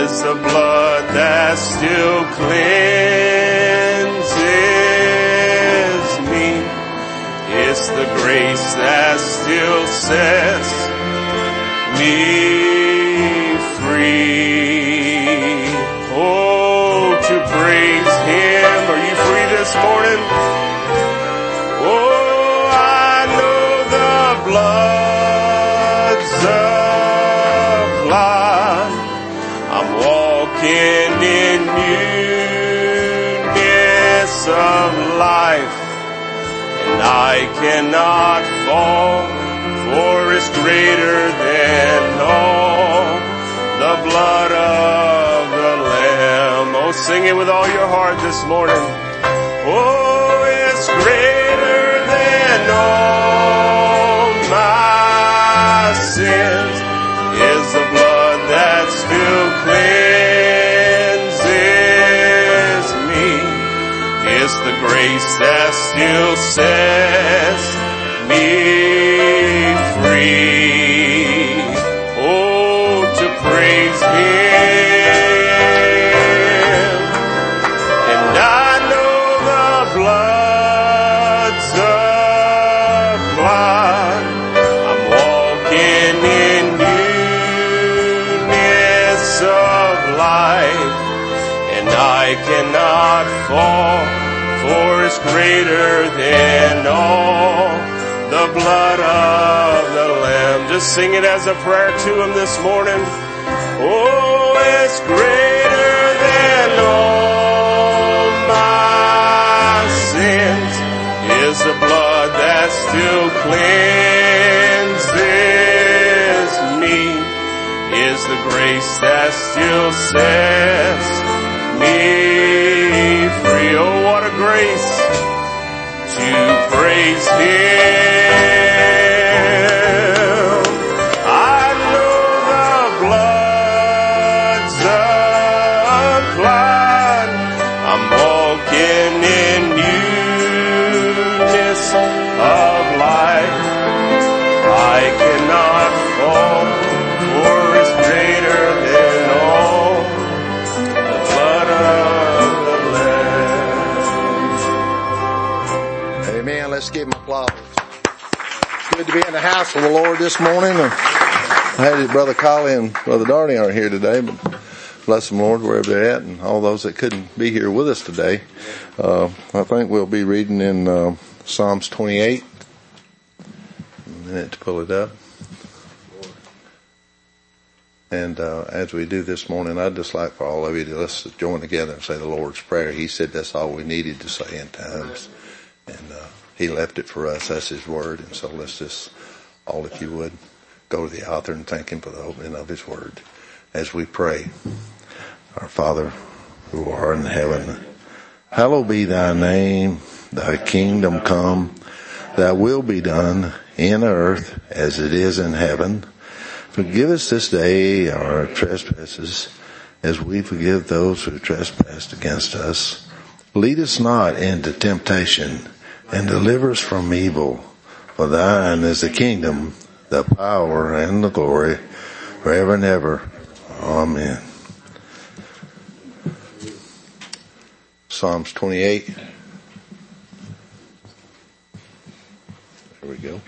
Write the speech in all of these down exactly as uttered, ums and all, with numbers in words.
is the blood that still cleanses me. It's the grace that still sets me free. Oh, to praise Him. Are you free this morning? Oh, I know the blood's applied. I'm walking in newness of life, and I cannot fall, for it's greater than all, the blood of the Lamb. Oh, sing it with all your heart this morning. Oh, it's greater than all my sins, is the blood that still cleanses me. It's the grace that still sets me free. Oh, to praise Him. And I know the blood's applied. I'm walking in newness of life, and I cannot fall, for it's greater than all, the blood of the Lamb. Just sing it as a prayer to Him this morning. Oh, it's greater than all my sins, is the blood that still cleanses me, is the grace that still sets me free. Oh, what a grace to praise Him. I know the blood's applied. I'm walking in newness of life. I cannot fall, for it's greater than all, the blood of the Lamb. Amen. Let's give Him applause. It's good to be in the house of the Lord this morning. I had Brother Collie and Brother Darney aren't here today, but bless them, Lord, wherever they're at, and all those that couldn't be here with us today. Uh, I think we'll be reading in uh, Psalms twenty-eight. A minute to pull it up. And uh, as we do this morning, I'd just like for all of you to let's join together and say the Lord's Prayer. He said that's all we needed to say in times. And uh, He left it for us. That's His Word. And so let's just, all if you would, go to the author and thank Him for the opening of His Word. As we pray, our Father who art in heaven, hallowed be Thy name. Thy kingdom come. Thy will be done in earth as it is in heaven. Forgive us this day our trespasses, as we forgive those who trespass against us. Lead us not into temptation, and deliver us from evil. For Thine is the kingdom, the power, and the glory, forever and ever. Amen. Psalms twenty-eight. There we go.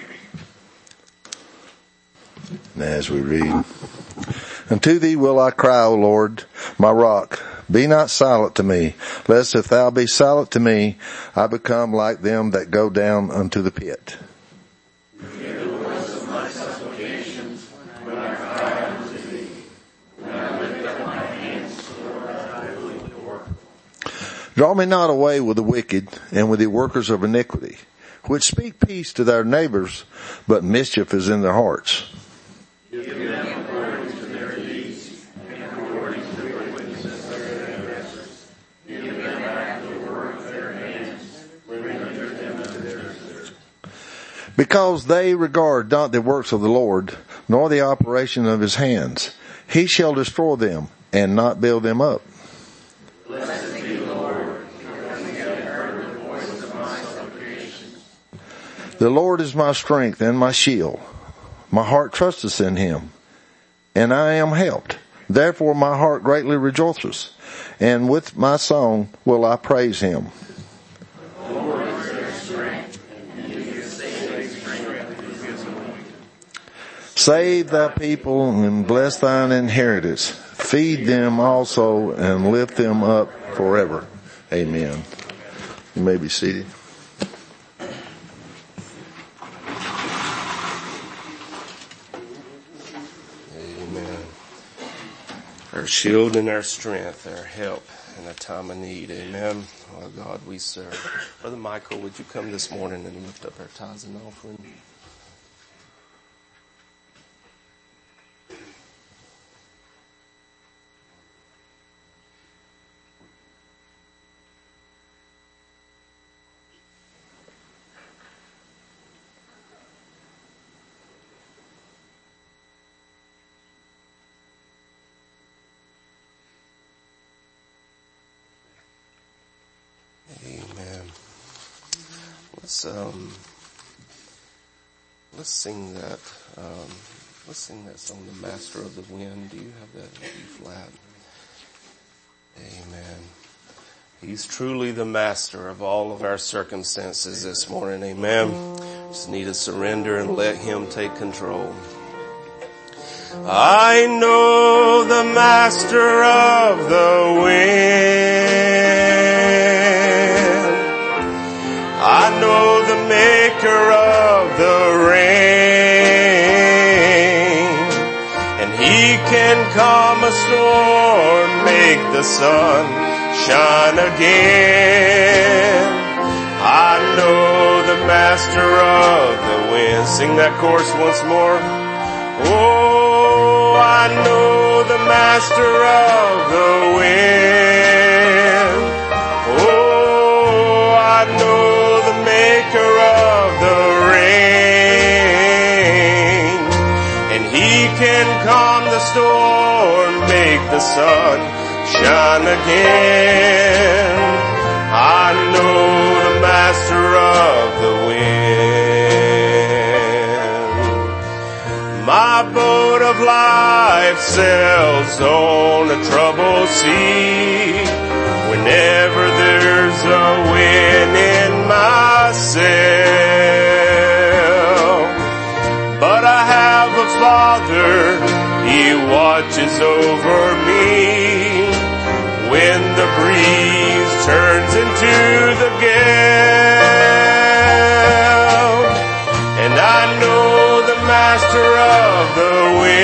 And as we read, unto Thee will I cry, O Lord, my rock. Be not silent to me, lest if Thou be silent to me, I become like them that go down unto the pit. Hear the voice of my supplications when I cry unto Thee. When I lift up my hands toward Thy holy door. Draw me not away with the wicked and with the workers of iniquity, which speak peace to their neighbors, but mischief is in their hearts. Give them according to their deeds, and according to the wickedness of their transgressions. Give them back the work of their hands, render them to their desert. Because they regard not the works of the Lord, nor the operation of His hands, He shall destroy them, and not build them up. Blessed be the Lord, because He hath heard the voice of my supplications. The Lord is my strength and my shield. My heart trusteth in Him, and I am helped. Therefore my heart greatly rejoices, and with my song will I praise him. The Lord is their strength, and he is saving strength of his anointed. Save thy people and bless thine inheritance. Feed them also and lift them up forever. Amen. You may be seated. Our shield and our strength, our help in a time of need. Amen. Oh God, we serve. Brother Michael, would you come this morning and lift up our tithes and offering? Amen. Let's um, let's sing that. Um, let's sing that song, "The Master of the Wind." Do you have that in B flat? Amen. He's truly the master of all of our circumstances this morning. Amen. Just need to surrender and let Him take control. I know the Master of the wind. I know the maker of the rain, and he can calm a storm, make the sun shine again. I know the master of the wind. Sing that chorus once more. Oh, I know the master of the wind. Oh, I know maker of the rain, and he can calm the storm, make the sun shine again. I know the master of the wind. My boat of life sails on a troubled sea. Whenever there's a wind in my sail, but I have a Father, He watches over me. When the breeze turns into the gale, and I know the master of the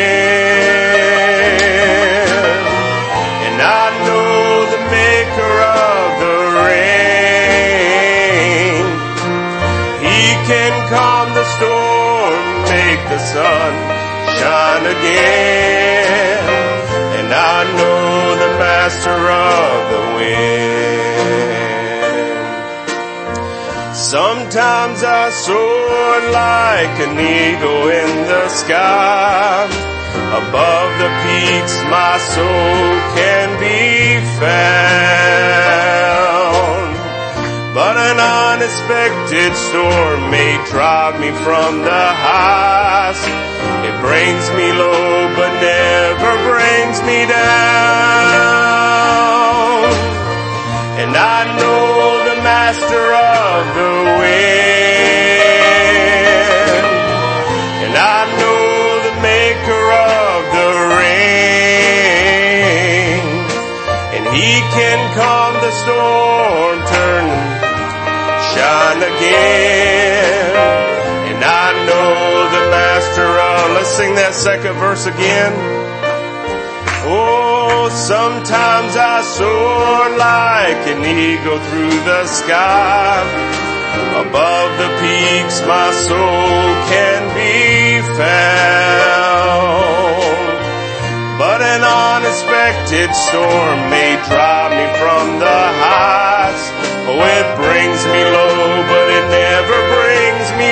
wind, and I know the maker of the rain. He can calm the storm, make the sun shine again. And I know the master of the wind. Sometimes I soar like an eagle in the sky. Above the peaks my soul can be found, but an unexpected storm may drive me from the heights. It brings me low but never brings me down. And I know the master of the wind, and I know the maker of the rain, and he can calm the storm, turn and shine again. And I know the master of, let's sing that second verse again. Oh, sometimes I soar like an eagle through the sky. Above the peaks my soul can be found, but an unexpected storm may drive me from the heights. Oh, it brings me low, but it never brings me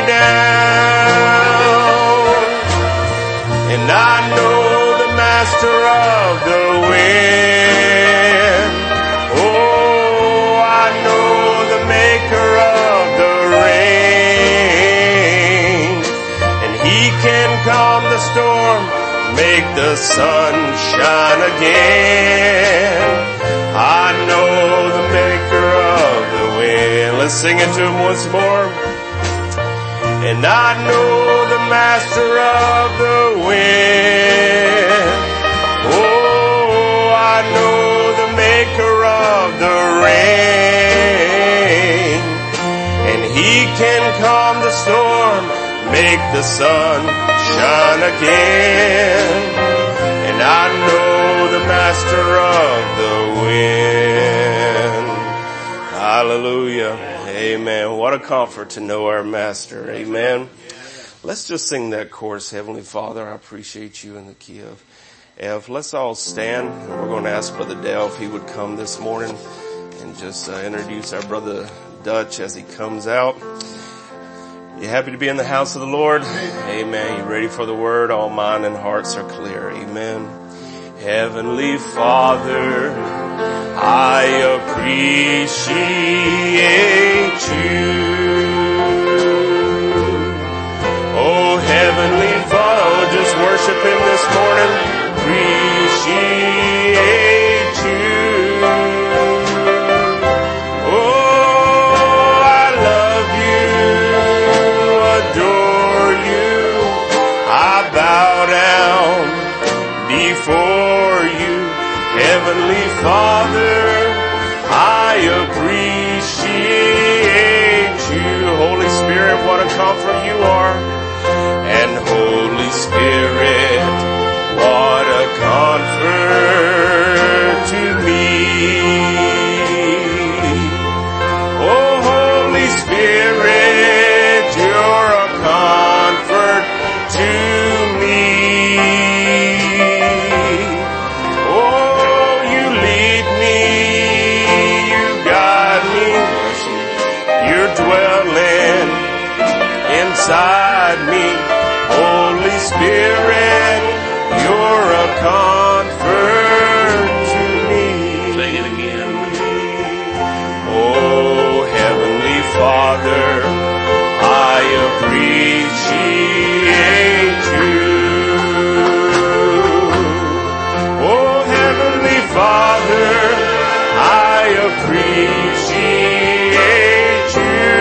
down. And I know the master of the wind. Oh, I know the maker of the rain, and he can calm the storm, make the sun shine again. I know the maker of the wind. Let's sing it to him once more. And I know the master of the wind. Oh, I know the maker of the rain. And he can calm the storm, make the sun shine again. And I know the master of the wind. Hallelujah. Amen. What a comfort to know our master. Amen. Let's just sing that chorus, Heavenly Father, I appreciate you, in the key of F. Let's all stand. We're going to ask Brother Dale if he would come this morning and just uh, introduce our Brother Dutch as he comes out. You happy to be in the house of the Lord? Amen. You ready for the word? All mind and hearts are clear. Amen. Heavenly Father, I appreciate you. Oh, Heavenly Father, just worship him this morning. Appreciate you. Oh, I love you, adore you. I bow down before you. Heavenly Father, I appreciate you. Holy Spirit, what a comfort you are. And Holy Spirit, what a comfort to me. Oh, Holy Spirit, you're a comfort to me. Dwelling inside me, Holy Spirit, you're a comfort to me. Sing it again. Oh, Heavenly Father, I appreciate you. Oh, Heavenly Father, I appreciate you.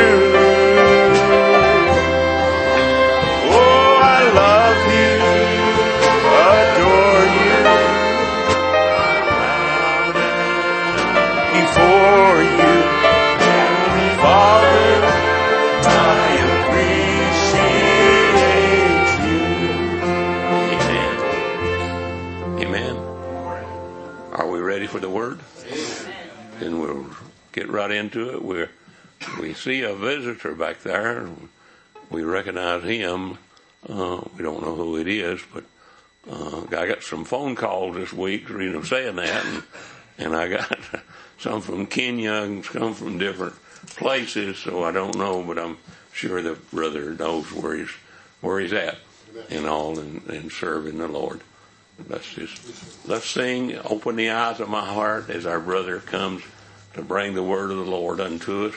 For the word, then we'll get right into it. We we see a visitor back there. We recognize him. Uh, we don't know who it is, but uh, I got some phone calls this week, you know, saying that, and, and I got some from Kenya and some from different places. So I don't know, but I'm sure the brother knows where he's where he's at and all, and, and serving the Lord. Let's just, let's sing, open the eyes of my heart as our brother comes to bring the word of the Lord unto us.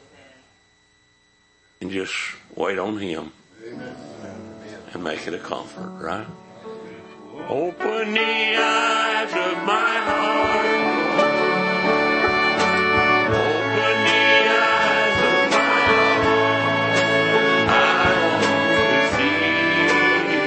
And just wait on him. And make it a comfort, right? Open the eyes of my heart. Open the eyes of my heart. I want to see you.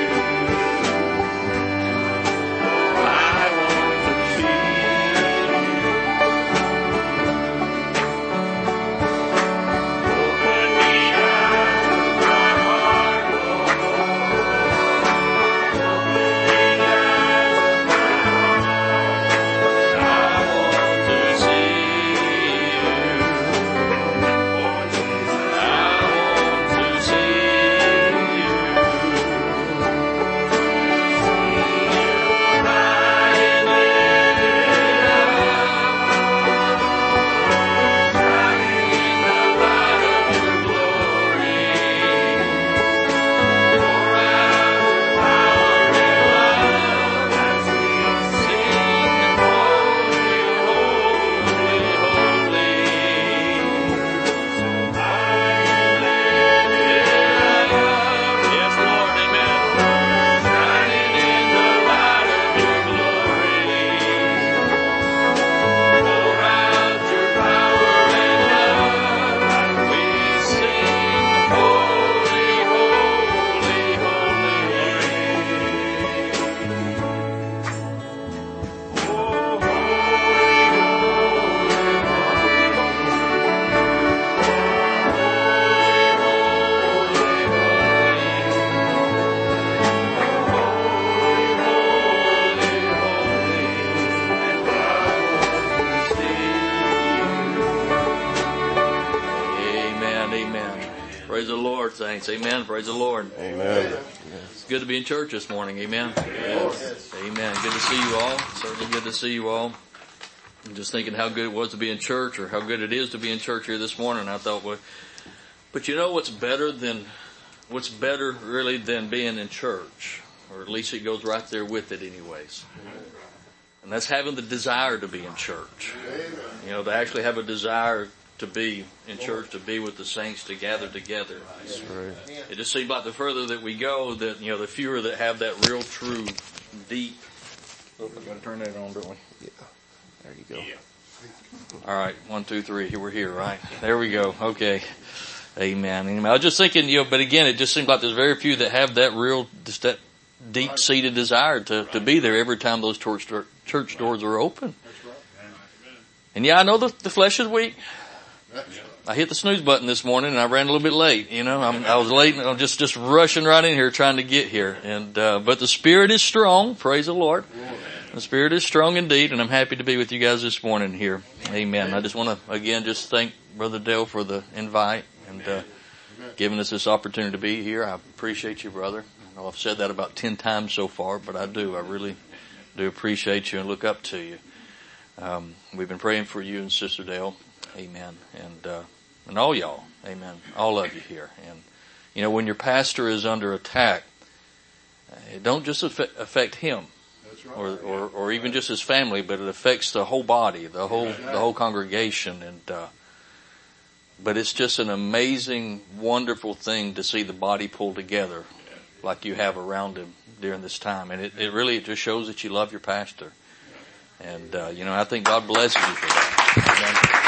saints. Amen. Praise the Lord. Amen. It's good to be in church this morning. Amen. Yes. Amen. Good to see you all. Certainly good to see you all. I'm just thinking how good it was to be in church, or how good it is to be in church here this morning. I thought, well, but you know what's better than, what's better really than being in church? Or at least it goes right there with it anyways. And that's having the desire to be in church. You know, to actually have a desire to be in church, to be with the saints, to gather together. That's right. It just seems like the further that we go, that, you know, the fewer that have that real, true, deep. Oh, we got to turn that on, don't we? Yeah. There you go. Yeah. All right, one, two, three. Here we're here, right? There we go. Okay. Amen. Amen. I was just thinking, you know, but again, it just seems like there's very few that have that real, just that deep-seated desire to to be there every time those church church doors are open. And yeah, I know the the flesh is weak. I hit the snooze button this morning and I ran a little bit late. You know, I'm, I was late and I'm just, just rushing right in here trying to get here. And, uh, but the Spirit is strong. Praise the Lord. The Spirit is strong indeed, and I'm happy to be with you guys this morning here. Amen. I just want to, again, just thank Brother Dale for the invite and, uh, giving us this opportunity to be here. I appreciate you, brother. I know I've said that about ten times so far, but I do. I really do appreciate you and look up to you. Um, we've been praying for you and Sister Dale. Amen. And, uh, and all y'all. Amen. All of you here. And, you know, when your pastor is under attack, it don't just affect, affect him or, or, or even just his family, but it affects the whole body, the whole, the whole congregation. And, uh, but it's just an amazing, wonderful thing to see the body pull together like you have around him during this time. And it, it really it just shows that you love your pastor. And, uh, you know, I think God blesses you for that. Amen.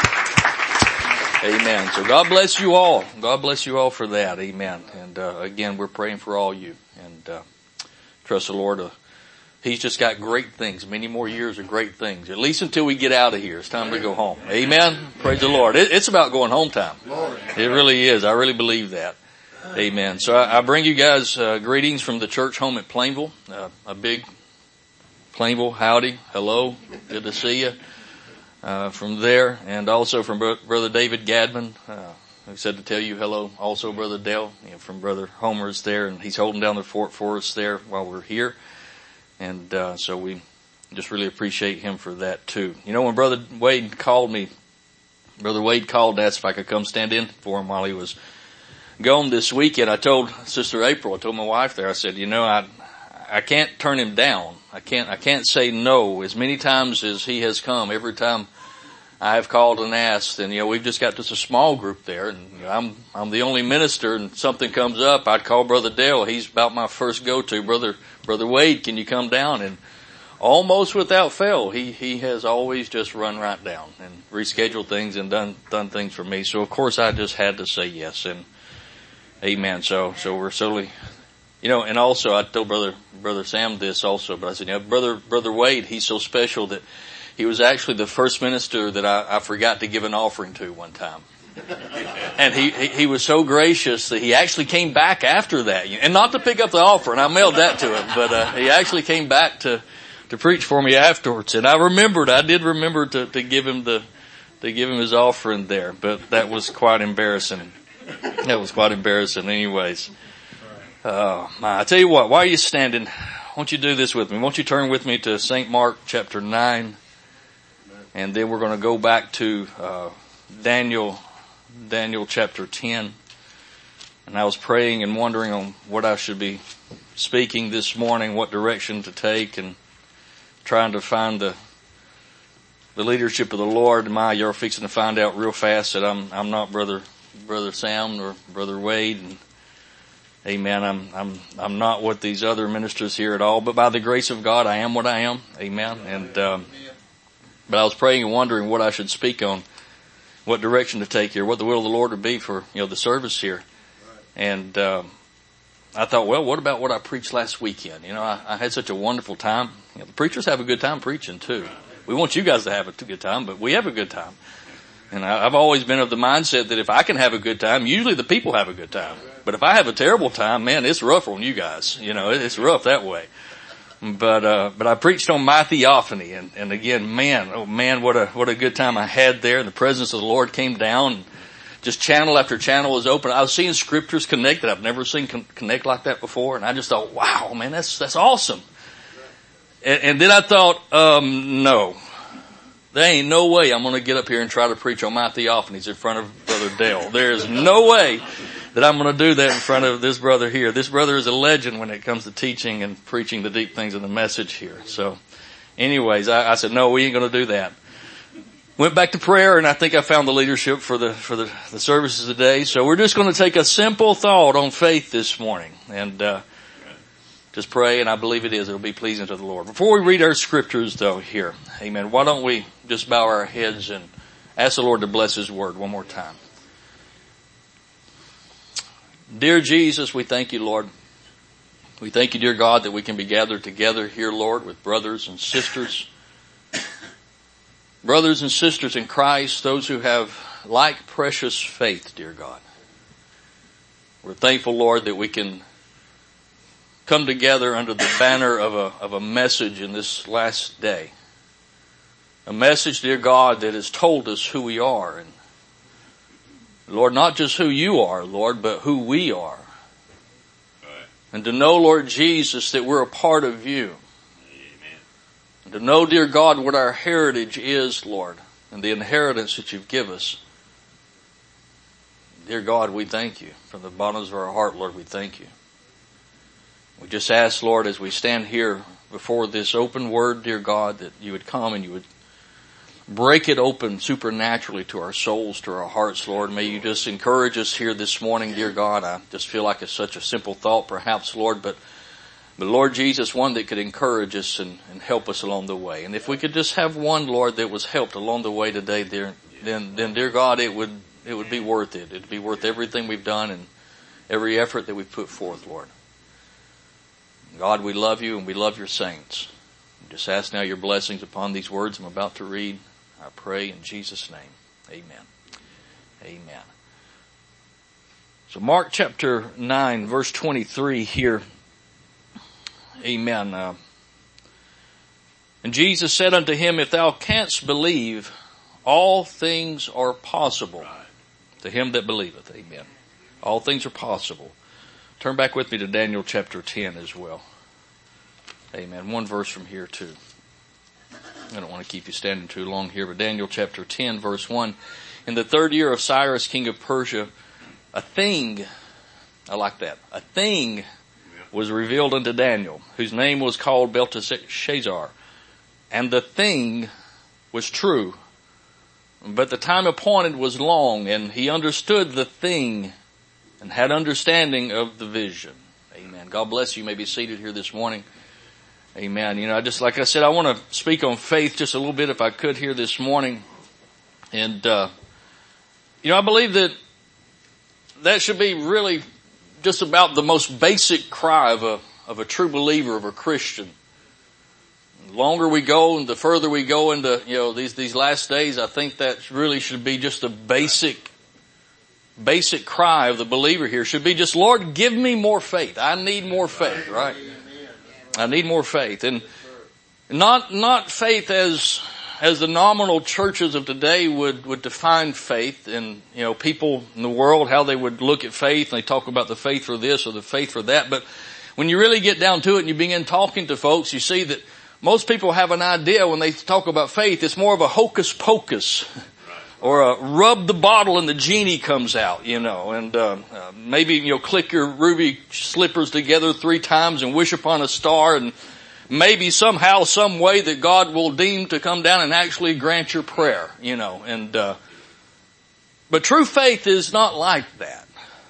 Amen. So God bless you all. God bless you all for that. Amen. And, uh, again, we're praying for all you. And, uh, trust the Lord. Uh, he's just got great things, many more years of great things, at least until we get out of here. It's time to go home. Amen. Praise the Lord. It, it's about going home time. It really is. I really believe that. Amen. So I, I bring you guys, uh, greetings from the church home at Plainville. Uh, a big Plainville howdy. Hello. Good to see you. Uh, from there, and also from Bro- Brother David Gadman, uh, who said to tell you hello. Also Brother Dale, you know, from Brother Homer's there, and he's holding down the fort for us there while we're here. And, uh, so we just really appreciate him for that too. You know, when Brother Wade called me, Brother Wade called and asked if I could come stand in for him while he was gone this weekend, I told Sister April, I told my wife there, I said, you know, I, I can't turn him down. I can't, I can't say no. As many times as he has come, every time I have called and asked, and you know, we've just got just a small group there, and you know, I'm, I'm the only minister, and something comes up, I'd call Brother Dale. He's about my first go-to. Brother, Brother Wade, can you come down? And almost without fail, he, he has always just run right down and rescheduled things and done, done things for me. So of course I just had to say yes, and amen. So, so we're solely, you know, and also I told Brother, Brother Sam this also, but I said, you know, Brother, Brother Wade, he's so special that he was actually the first minister that I, I forgot to give an offering to one time. And he, he, he was so gracious that he actually came back after that. And not to pick up the offering, I mailed that to him, but, uh, he actually came back to, to preach for me afterwards. And I remembered, I did remember to, to give him the, to give him his offering there, but that was quite embarrassing. That was quite embarrassing anyways. Oh my, I tell you what, why are you standing? Won't you do this with me? Won't you turn with me to Saint Mark chapter nine? And then we're going to go back to, uh, Daniel, Daniel chapter ten. And I was praying and wondering on what I should be speaking this morning, what direction to take, and trying to find the, the leadership of the Lord. My, you're fixing to find out real fast that I'm, I'm not Brother, Brother Sam or Brother Wade. And amen. I'm, I'm, I'm not what these other ministers here at all, but by the grace of God, I am what I am. Amen. And, um, but I was praying and wondering what I should speak on, what direction to take here, what the will of the Lord would be for, you know, the service here. And, um, I thought, well, what about what I preached last weekend? You know, I, I had such a wonderful time. You know, the preachers have a good time preaching too. We want you guys to have a good time, but we have a good time. And I, I've always been of the mindset that if I can have a good time, usually the people have a good time. But if I have a terrible time, man, it's rough on you guys. You know, it's rough that way. But, uh, but I preached on my theophany, and, and again, man, oh man, what a, what a good time I had there. The presence of the Lord came down. just channel after channel was open. I was seeing scriptures connected. I've never seen con- connect like that before. And I just thought, wow, man, that's, that's awesome. And, and then I thought, um, no, there ain't no way I'm going to get up here and try to preach on my theophanies in front of Brother Dale. There is no way that I'm going to do that in front of this brother here. This brother is a legend when it comes to teaching and preaching the deep things of the message here. So anyways, I, I said, no, we ain't going to do that. Went back to prayer, and I think I found the leadership for the, for the, the services today. So we're just going to take a simple thought on faith this morning and, uh, just pray, and I believe it is. It'll be pleasing to the Lord. Before we read our scriptures though here, amen, why don't we just bow our heads and ask the Lord to bless His word one more time. Dear Jesus, we thank you, Lord. We thank you, dear God, that we can be gathered together here, Lord, with brothers and sisters. Brothers and sisters in Christ, those who have like precious faith, dear God. We're thankful, Lord, that we can come together under the banner of a, of a message in this last day. A message, dear God, that has told us who we are. And Lord, not just who you are, Lord, but who we are. Right. And to know, Lord Jesus, that we're a part of you. Amen. And to know, dear God, what our heritage is, Lord, and the inheritance that you've given us. Dear God, we thank you. From the bottoms of our heart, Lord, we thank you. We just ask, Lord, as we stand here before this open word, dear God, that you would come and you would break it open supernaturally to our souls, to our hearts, Lord. May you just encourage us here this morning, dear God. I just feel like it's such a simple thought, perhaps, Lord, but, but Lord Jesus, one that could encourage us and, and help us along the way. And if we could just have one, Lord, that was helped along the way today, dear, then, then, dear God, it would, it would be worth it. It'd be worth everything we've done and every effort that we've put forth, Lord. God, we love you and we love your saints. Just ask now your blessings upon these words I'm about to read. I pray in Jesus' name. Amen. Amen. So Mark chapter nine, verse twenty-three here. Amen. Uh, and Jesus said unto him, if thou canst believe, all things are possible to him that believeth. Amen. All things are possible. Turn back with me to Daniel chapter ten as well. Amen. One verse from here too. I don't want to keep you standing too long here, but Daniel chapter ten verse one. In the third year of Cyrus, king of Persia, a thing, I like that, a thing was revealed unto Daniel, whose name was called Belteshazzar. And the thing was true, but the time appointed was long, and he understood the thing and had understanding of the vision. Amen. God bless you. You may be seated here this morning. Amen. You know, I just, like I said, I want to speak on faith just a little bit if I could here this morning. And, uh, you know, I believe that that should be really just about the most basic cry of a, of a true believer, of a Christian. The longer we go and the further we go into, you know, these, these last days, I think that really should be just a basic, basic cry of the believer here. Should be just, Lord, give me more faith. I need more faith, right? I need more faith. And not, not faith as, as the nominal churches of today would, would define faith. And, you know, people in the world, how they would look at faith, and they talk about the faith for this or the faith for that. But when you really get down to it and you begin talking to folks, you see that most people have an idea when they talk about faith, it's more of a hocus pocus. Or a rub the bottle and the genie comes out, you know, and uh, uh, maybe, you know, click your ruby slippers together three times and wish upon a star, and maybe somehow, some way that God will deem to come down and actually grant your prayer, you know. And uh, but true faith is not like that.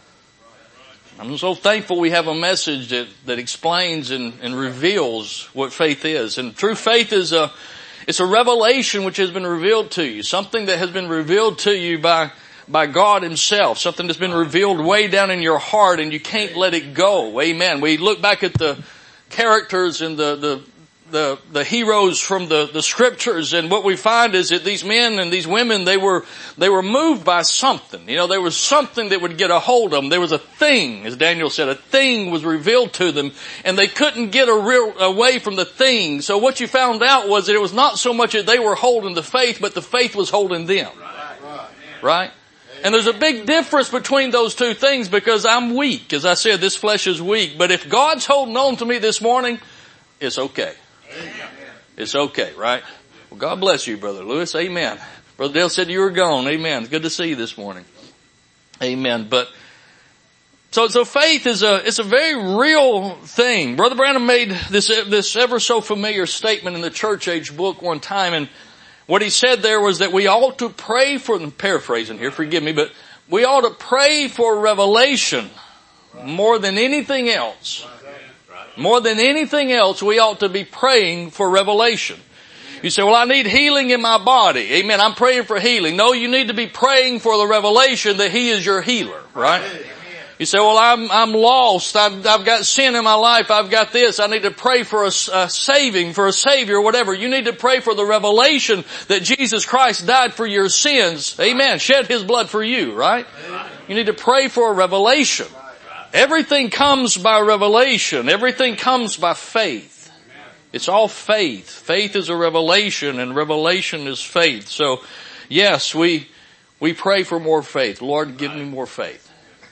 I'm so thankful we have a message that, that explains and, and reveals what faith is. And true faith is a It's a revelation which has been revealed to you. Something that has been revealed to you by, by God himself. Something that's been revealed way down in your heart and you can't let it go. Amen. We look back at the characters and the, the, the, the heroes from the, the scriptures, and what we find is that these men and these women, they were, they were moved by something. You know, there was something that would get a hold of them. There was a thing, as Daniel said, a thing was revealed to them, and they couldn't get a real, away from the thing. So what you found out was that it was not so much that they were holding the faith, but the faith was holding them. Right? And there's a big difference between those two things because I'm weak. As I said, this flesh is weak. But if God's holding on to me this morning, it's okay. It's okay, right? Well, God bless you, Brother Lewis. Amen. Brother Dale said you were gone. Amen. It's good to see you this morning. Amen. But So, so faith is a, it's a very real thing. Brother Branham made this, this ever so familiar statement in the Church Age book one time, and what he said there was that we ought to pray for, I'm paraphrasing here, forgive me, but we ought to pray for revelation more than anything else. More than anything else, we ought to be praying for revelation. You say, well, I need healing in my body. Amen. I'm praying for healing. No, you need to be praying for the revelation that He is your healer, right? You say, well, I'm, I'm lost. I've, I've got sin in my life. I've got this. I need to pray for a, a saving, for a Savior, whatever. You need to pray for the revelation that Jesus Christ died for your sins. Amen. Shed His blood for you, right? You need to pray for a revelation. Everything comes by revelation. Everything comes by faith. It's all faith. Faith is a revelation, and revelation is faith. So, yes, we, we pray for more faith. Lord, give me more faith.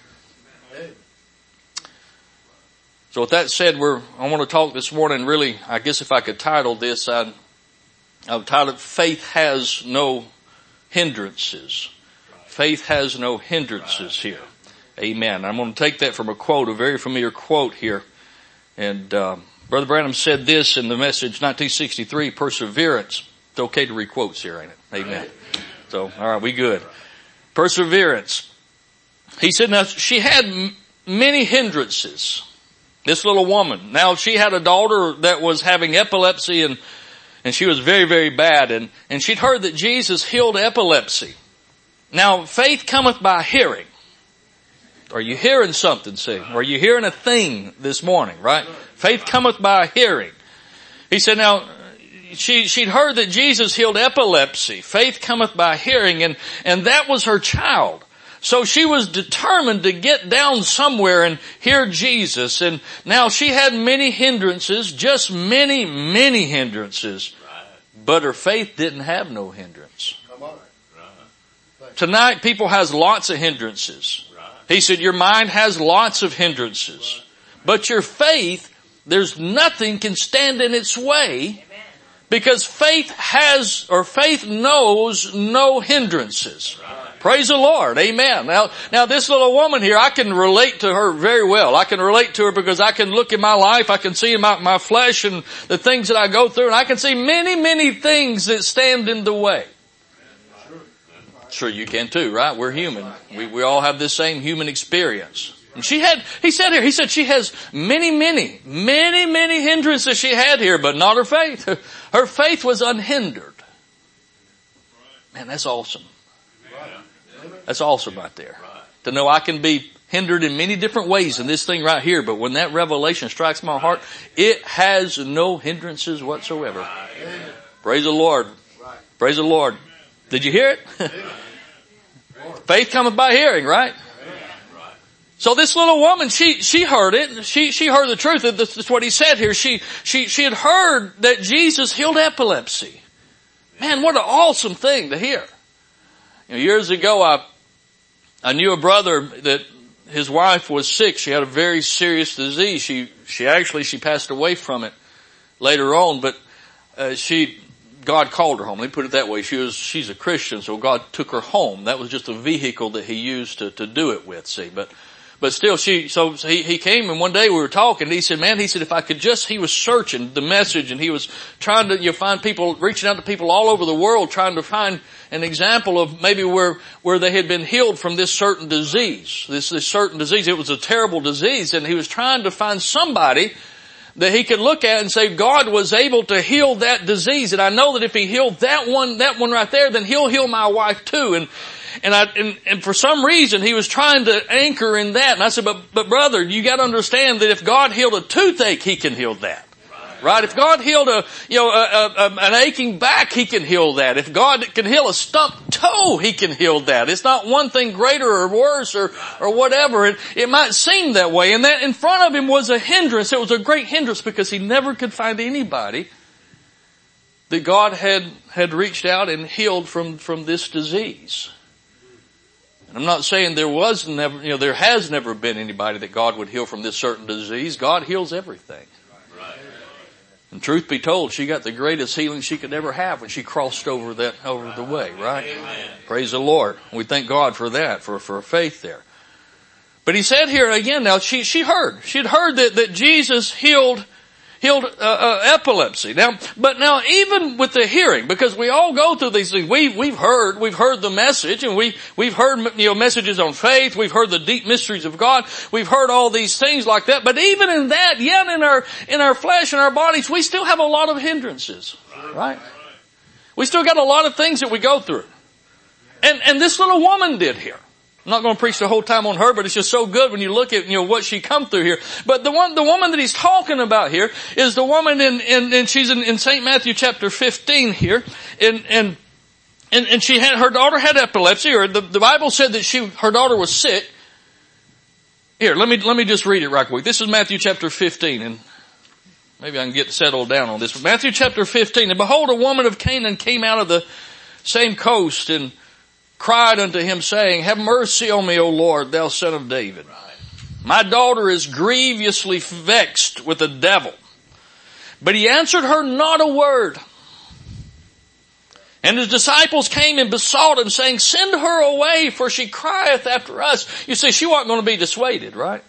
So with that said, we're, I want to talk this morning really, I guess if I could title this, I'd, I've titled Faith Has No Hindrances. Faith has no hindrances here. Amen. I'm going to take that from a quote, a very familiar quote here. And, um, Brother Branham said this in the Message nineteen sixty-three, Perseverance. It's okay to read quotes here, ain't it? Amen. So, alright, we good. Perseverance. He said, now she had m- many hindrances. This little woman. Now she had a daughter that was having epilepsy and, and she was very, very bad. And, and she'd heard that Jesus healed epilepsy. Now faith cometh by hearing. Are you hearing something, see? Are you hearing a thing this morning, right? Faith cometh by hearing. He said, now, she, she'd heard that Jesus healed epilepsy. Faith cometh by hearing, and, and that was her child. So she was determined to get down somewhere and hear Jesus. And now she had many hindrances, just many, many hindrances. But her faith didn't have no hindrance. Tonight people has lots of hindrances. He said your mind has lots of hindrances. But your faith, there's nothing can stand in its way. Because faith has, or faith knows no hindrances. Praise the Lord. Amen. Now, now this little woman here, I can relate to her very well. I can relate to her because I can look in my life, I can see in my, my flesh and the things that I go through, and I can see many, many things that stand in the way. Sure you can too, right? We're human. We, we all have this same human experience. And she had, he said here, he said she has many, many, many, many hindrances she had here, but not her faith. Her faith was unhindered. Man, that's awesome. That's awesome right there. To know I can be hindered in many different ways in this thing right here, but when that revelation strikes my heart, it has no hindrances whatsoever. Praise the Lord. Praise the Lord. Did you hear it? Faith cometh by hearing, right? So this little woman, she, she heard it. She, she heard the truth. This is what he said here. She, she, she had heard that Jesus healed epilepsy. Man, what an awesome thing to hear. You know, years ago, I, I knew a brother that his wife was sick. She had a very serious disease. She, she actually, she passed away from it later on, but, uh, she, God called her home. Let me put it that way. She was, she's a Christian, so God took her home. That was just a vehicle that He used to, to do it with, see, but, But still, she, so he, he came and one day we were talking and he said, man, he said, if I could just, he was searching the message and he was trying to, you find people, reaching out to people all over the world trying to find an example of maybe where, where they had been healed from this certain disease, this, this certain disease. It was a terrible disease and he was trying to find somebody that he could look at and say, God was able to heal that disease. And I know that if He healed that one, that one right there, then He'll heal my wife too. And, And I, and, and for some reason he was trying to anchor in that. And I said, but, but brother, you got to understand that if God healed a toothache, He can heal that. Right? If God healed a, you know, a, a, an aching back, He can heal that. If God can heal a stumped toe, He can heal that. It's not one thing greater or worse or, or whatever. It, it might seem that way. And that in front of him was a hindrance. It was a great hindrance because he never could find anybody that God had, had reached out and healed from, from this disease. And I'm not saying there was never, you know, there has never been anybody that God would heal from this certain disease. God heals everything. And truth be told, she got the greatest healing she could ever have when she crossed over that, over the way, right? Amen. Praise the Lord. We thank God for that, for, for faith there. But he said here again now, she, she heard. She'd heard that, that Jesus healed, healed, uh, uh, epilepsy. Now, but now even with the hearing, because we all go through these things, we, we've heard, we've heard the message, and we, we've heard, you know, messages on faith, we've heard the deep mysteries of God, we've heard all these things like that, but even in that, yet in our, in our flesh and our bodies, we still have a lot of hindrances, right? We still got a lot of things that we go through. And, and this little woman did here. I'm not going to preach the whole time on her, but it's just so good when you look at, you know, what she come through here. But the one, the woman that he's talking about here is the woman in, in, and she's in, in Saint Matthew chapter fifteen here. And, and, and, and she had, her daughter had epilepsy, or the, the Bible said that she, her daughter was sick. Here, let me, let me just read it right quick. This is Matthew chapter fifteen, and maybe I can get settled down on this. But Matthew chapter fifteen, and behold, a woman of Canaan came out of the same coast and cried unto him, saying, have mercy on me, O Lord, thou son of David. My daughter is grievously vexed with the devil. But he answered her not a word. And his disciples came and besought him, saying, send her away, for she crieth after us. You see, she wasn't going to be dissuaded, right?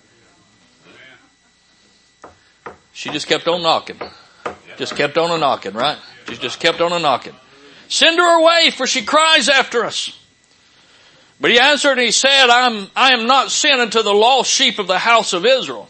She just kept on knocking. Just kept on a knocking, right? She just kept on a knocking. Send her away, for she cries after us. But he answered and he said, I am, I am not sent unto the lost sheep of the house of Israel.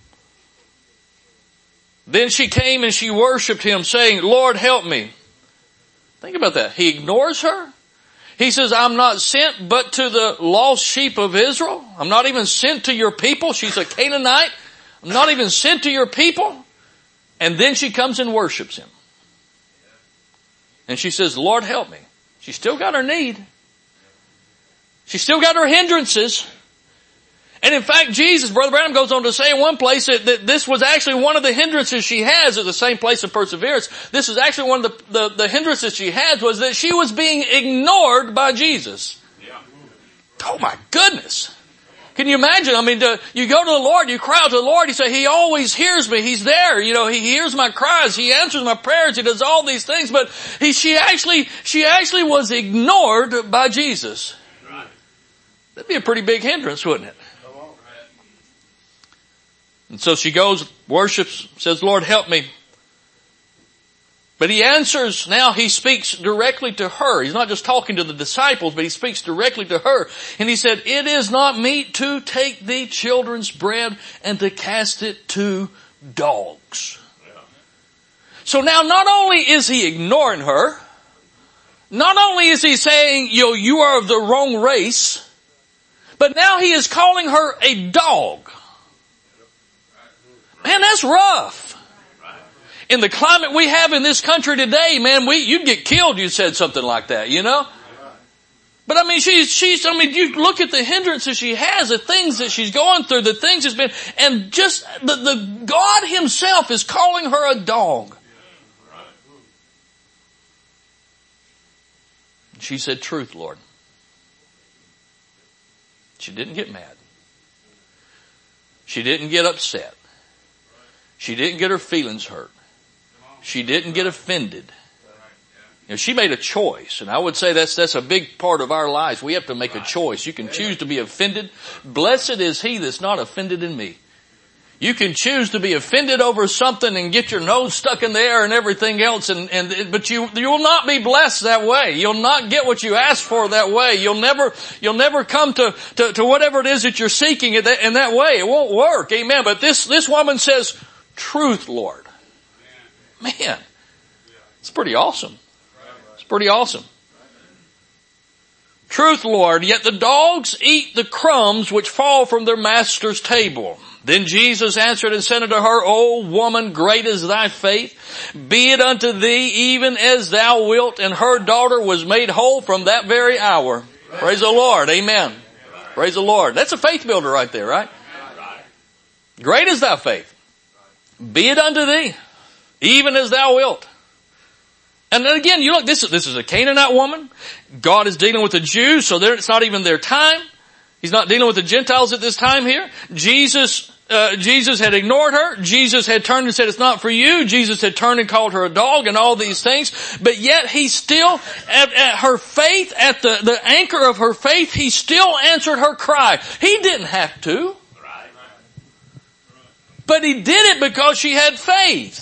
Then she came and she worshiped him, saying, Lord, help me. Think about that. He ignores her. He says, I'm not sent but to the lost sheep of Israel. I'm not even sent to your people. She's a Canaanite. I'm not even sent to your people. And then she comes and worships him. And she says, Lord, help me. She still got her need. She still got her hindrances. And in fact, Jesus, Brother Branham goes on to say in one place that, that this was actually one of the hindrances she has at the same place of perseverance. This is actually one of the, the, the hindrances she had was that she was being ignored by Jesus. Yeah. Oh my goodness. Can you imagine? I mean, to, you go to the Lord, you cry out to the Lord, you say, He always hears me. He's there. You know, He hears my cries. He answers my prayers. He does all these things. But he, she actually, she actually was ignored by Jesus. That'd be a pretty big hindrance, wouldn't it? And so she goes, worships, says, Lord, help me. But he answers, now he speaks directly to her. He's not just talking to the disciples, but he speaks directly to her. And he said, it is not meet to take the children's bread and to cast it to dogs. So now not only is he ignoring her, not only is he saying, you know, you are of the wrong race, but now he is calling her a dog. Man, that's rough. In the climate we have in this country today, man, we, you'd get killed you said something like that, you know? But I mean, she's, she's, I mean, you look at the hindrances she has, the things that she's going through, the things that's been, and just the, the God himself is calling her a dog. She said, truth, Lord. She didn't get mad. She didn't get upset. She didn't get her feelings hurt. She didn't get offended. You know, she made a choice, and I would say that's that's a big part of our lives. We have to make a choice. You can choose to be offended. Blessed is he that's not offended in me. You can choose to be offended over something and get your nose stuck in the air and everything else, and, and but you you will not be blessed that way. You'll not get what you asked for that way. You'll never you'll never come to to, to whatever it is that you're seeking in that, in that way. It won't work. Amen. But this this woman says, "Truth, Lord." Man, it's pretty awesome. It's pretty awesome. Truth, Lord, yet the dogs eat the crumbs which fall from their master's table. Then Jesus answered and said unto her, O woman, great is thy faith. Be it unto thee even as thou wilt. And her daughter was made whole from that very hour. Praise the Lord. Amen. Praise the Lord. That's a faith builder right there, right? Great is thy faith. Be it unto thee even as thou wilt. And then again, you look, this is, this is a Canaanite woman. God is dealing with the Jews, so it's not even their time. He's not dealing with the Gentiles at this time here. Jesus, uh, Jesus had ignored her. Jesus had turned and said, it's not for you. Jesus had turned and called her a dog and all these things. But yet he still, at, at her faith, at the, the anchor of her faith, he still answered her cry. He didn't have to. But he did it because she had faith.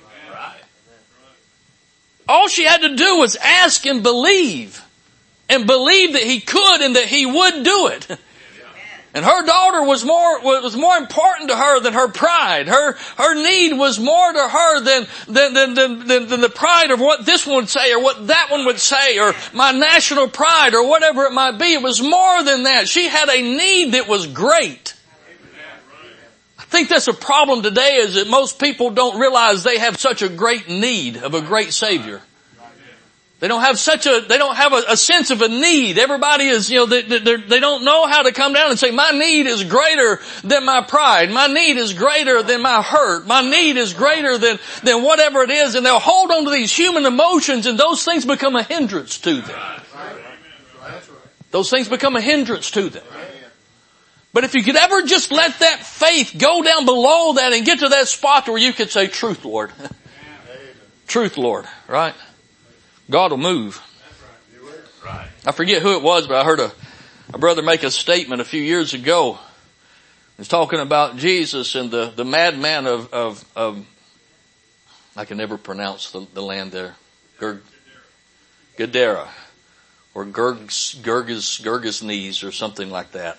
All she had to do was ask and believe. And believe that he could and that he would do it. And her daughter was more, was more important to her than her pride. Her, her need was more to her than, than, than, than, than the pride of what this one would say or what that one would say or my national pride or whatever it might be. It was more than that. She had a need that was great. I think that's a problem today is that most people don't realize they have such a great need of a great Savior. They don't have such a, they don't have a, a sense of a need. Everybody is, you know, they, they, they don't know how to come down and say, my need is greater than my pride. My need is greater than my hurt. My need is greater than, than whatever it is. And they'll hold on to these human emotions and those things become a hindrance to them. Those things become a hindrance to them. But if you could ever just let that faith go down below that and get to that spot where you could say, truth, Lord. Truth, Lord. Right? God will move. I forget who it was, but I heard a, a brother make a statement a few years ago. He was talking about Jesus and the, the madman of, of, of, I can never pronounce the, the land there. Ger, Gadara. Or Gerges, Gerges, Gergesnes or something like that.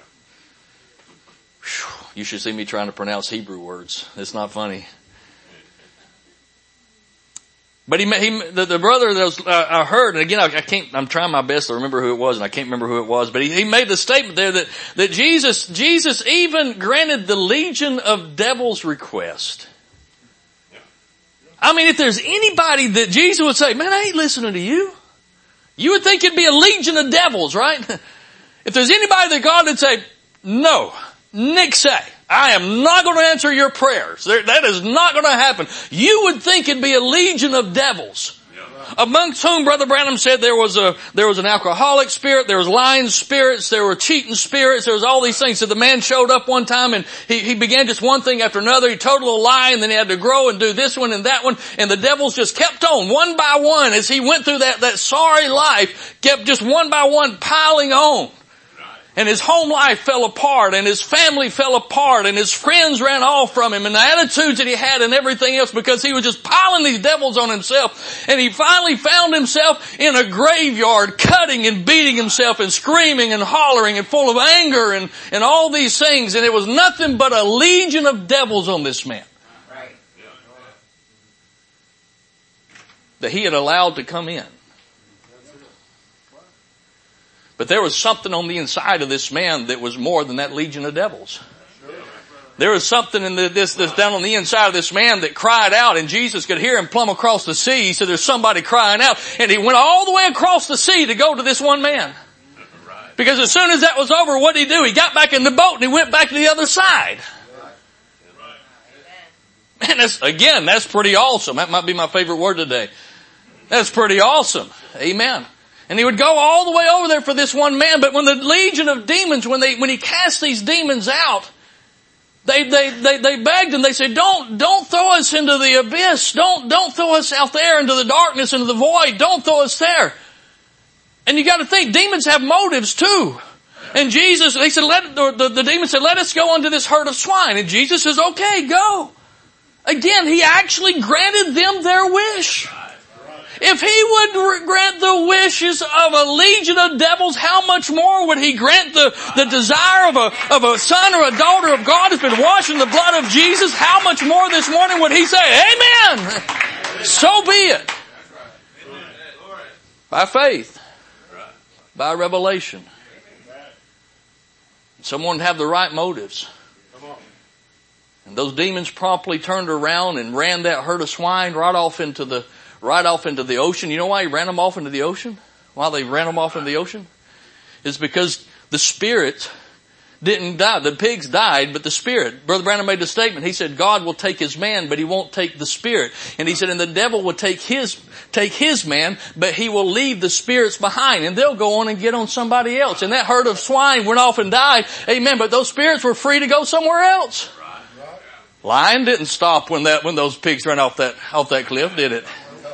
Whew, you should see me trying to pronounce Hebrew words. It's not funny. But he, he the, the brother that was, uh, I heard, and again, I, I can't, I'm trying my best to remember who it was, and I can't remember who it was, but he, he made the statement there that, that Jesus, Jesus even granted the legion of devils request. I mean, if there's anybody that Jesus would say, man, I ain't listening to you. You would think it'd be a legion of devils, right? If there's anybody that God would say, no, Nick say, I am not going to answer your prayers. That is not going to happen. You would think it'd be a legion of devils. Yeah. Amongst whom Brother Branham said there was a, there was an alcoholic spirit, there was lying spirits, there were cheating spirits, there was all these things. So the man showed up one time and he, he began just one thing after another. He told a little lie and then he had to grow and do this one and that one. And the devils just kept on one by one as he went through that, that sorry life, kept just one by one piling on. And his home life fell apart and his family fell apart and his friends ran off from him and the attitudes that he had and everything else because he was just piling these devils on himself. And he finally found himself in a graveyard cutting and beating himself and screaming and hollering and full of anger and, and all these things. And it was nothing but a legion of devils on this man. Right. That he had allowed to come in. But there was something on the inside of this man that was more than that legion of devils. There was something in the, this, this down on the inside of this man that cried out and Jesus could hear him plumb across the sea. He said there's somebody crying out and he went all the way across the sea to go to this one man. Because as soon as that was over, what did he do? He got back in the boat and he went back to the other side. Man, that's, again, that's pretty awesome. That might be my favorite word today. That's pretty awesome. Amen. And he would go all the way over there for this one man. But when the legion of demons, when they, when he cast these demons out, they, they, they, they begged him. They said, don't, don't throw us into the abyss. Don't, don't throw us out there into the darkness, into the void. Don't throw us there. And you gotta think, demons have motives too. And Jesus, they said, let, the, the, the demons said, let us go unto this herd of swine. And Jesus says, okay, go. Again, he actually granted them their wish. If he would grant the wishes of a legion of devils, how much more would he grant the, the desire of a, of a son or a daughter of God who's been washed in the blood of Jesus? How much more this morning would he say, amen? So be it. By faith. By revelation. Someone would have the right motives. And those demons promptly turned around and ran that herd of swine right off into the Right off into the ocean. You know why he ran them off into the ocean? Why they ran them off into the ocean? It's because the spirits didn't die. The pigs died, but the spirit. Brother Branham made a statement. He said, God will take his man, but he won't take the spirit. And he said, and the devil will take his, take his man, but he will leave the spirits behind. And they'll go on and get on somebody else. And that herd of swine went off and died. Amen. But those spirits were free to go somewhere else. Lion didn't stop when that, when those pigs ran off that, off that cliff, did it?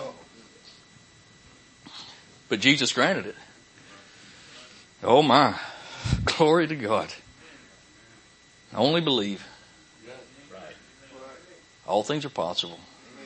But Jesus granted it. Oh my. Glory to God. Only believe. All things are possible.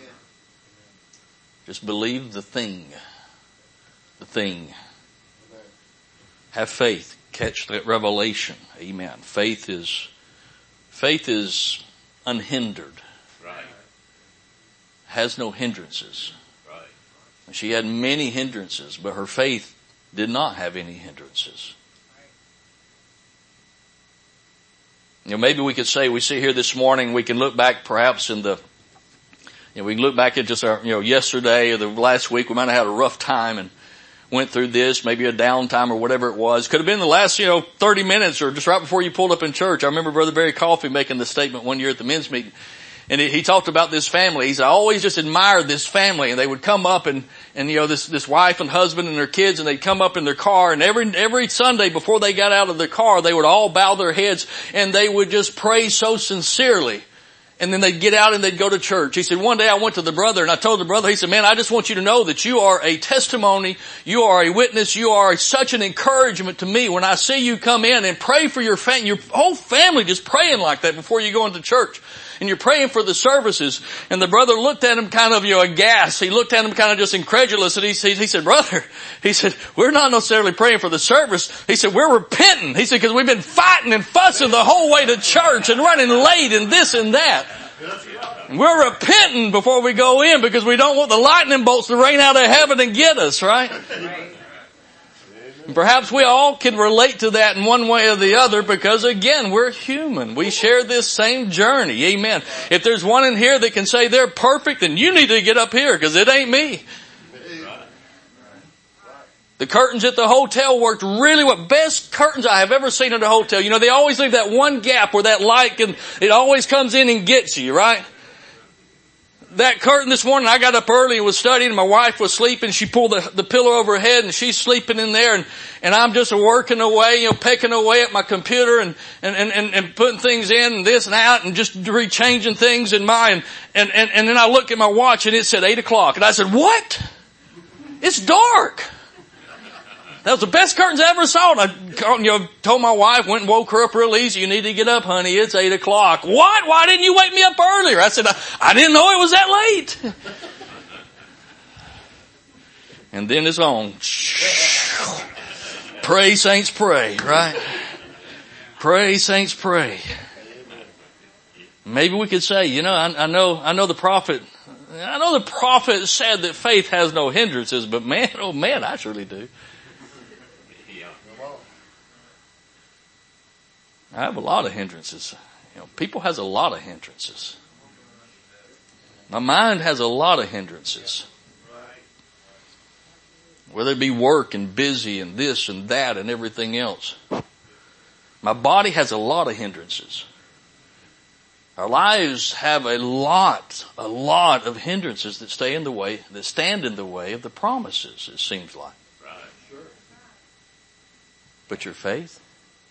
Just believe the thing. The thing. Have faith. Catch that revelation. Amen. Faith is, faith is unhindered. Right. Has no hindrances. Right. She had many hindrances, but her faith did not have any hindrances. You know, maybe we could say, we sit here this morning, we can look back perhaps in the, you know, we can look back at just our, you know, yesterday or the last week, we might have had a rough time and went through this, maybe a downtime or whatever it was. Could have been the last, you know, thirty minutes or just right before you pulled up in church. I remember Brother Barry Coffey making the statement one year at the men's meeting. And he talked about this family. He said, I always just admired this family. And they would come up and, and you know, this, this wife and husband and their kids, and they'd come up in their car, and every, every Sunday before they got out of their car, they would all bow their heads and they would just pray so sincerely. And then they'd get out and they'd go to church. He said, one day I went to the brother and I told the brother, he said, man, I just want you to know that you are a testimony. You are a witness. You are such an encouragement to me when I see you come in and pray for your family, your whole family just praying like that before you go into church. And you're praying for the services. And the brother looked at him kind of, you know, aghast. He looked at him kind of just incredulous. And he, he, he said, brother, he said, we're not necessarily praying for the service. He said, we're repenting. He said, because we've been fighting and fussing the whole way to church and running late and this and that. And we're repenting before we go in because we don't want the lightning bolts to rain out of heaven and get us, right? And perhaps we all can relate to that in one way or the other because, again, we're human. We share this same journey. Amen. If there's one in here that can say they're perfect, then you need to get up here because it ain't me. The curtains at the hotel worked really well. Best curtains I have ever seen at a hotel. You know, they always leave that one gap where that light can, it always comes in and gets you, right? That curtain this morning, I got up early and was studying. My wife was sleeping. She pulled the, the pillow over her head and she's sleeping in there. And, and I'm just working away, you know, pecking away at my computer and, and, and, and putting things in and this and out and just rechanging things in mine. And, and, and then I look at my watch and it said eight o'clock. And I said, what? It's dark. That was the best curtains I ever saw. And I you know, told my wife, went and woke her up real easy. You need to get up, honey. It's eight o'clock. What? Why didn't you wake me up earlier? I said, I, I didn't know it was that late. And then it's on. Pray, saints, pray, right? Pray, saints, pray. Maybe we could say, you know, I, I know, I know the prophet, I know the prophet said that faith has no hindrances, but man, oh man, I surely do. I have a lot of hindrances. You know, people has a lot of hindrances. My mind has a lot of hindrances. Whether it be work and busy and this and that and everything else. My body has a lot of hindrances. Our lives have a lot, a lot of hindrances that stay in the way, that stand in the way of the promises, it seems like. Right, sure. But your faith?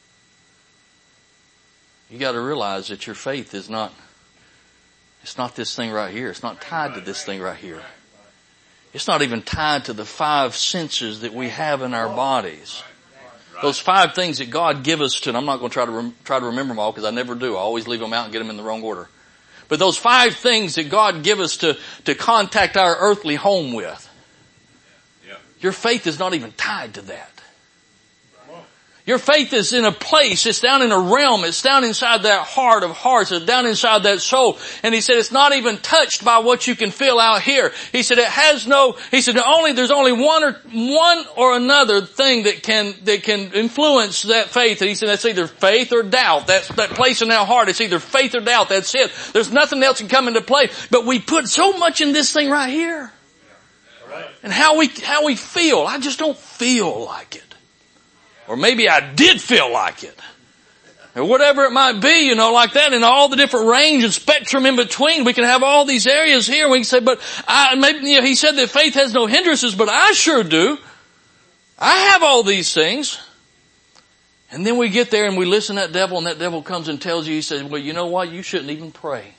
You got to realize that your faith is not, it's not this thing right here. It's not tied to this thing right here. It's not even tied to the five senses that we have in our bodies. Those five things that God give us to, and I'm not going to try to rem, try to remember them all because I never do. I always leave them out and get them in the wrong order. But those five things that God give us to, to contact our earthly home with. Your faith is not even tied to that. Your faith is in a place, it's down in a realm, it's down inside that heart of hearts, it's down inside that soul. And he said it's not even touched by what you can feel out here. He said it has no, he said only, there's only one or, one or another thing that can, that can influence that faith. And he said that's either faith or doubt. That's that place in our heart. It's either faith or doubt. That's it. There's nothing else can come into play. But we put so much in this thing right here. And how we, how we feel. I just don't feel like it. Or maybe I did feel like it. or whatever it might be, you know, like that, and all the different range and spectrum in between. We can have all these areas here. We can say, but I, maybe, you know, he said that faith has no hindrances, but I sure do. I have all these things. And then we get there and we listen to that devil, and that devil comes and tells you, he says, well, you know what? You shouldn't even pray.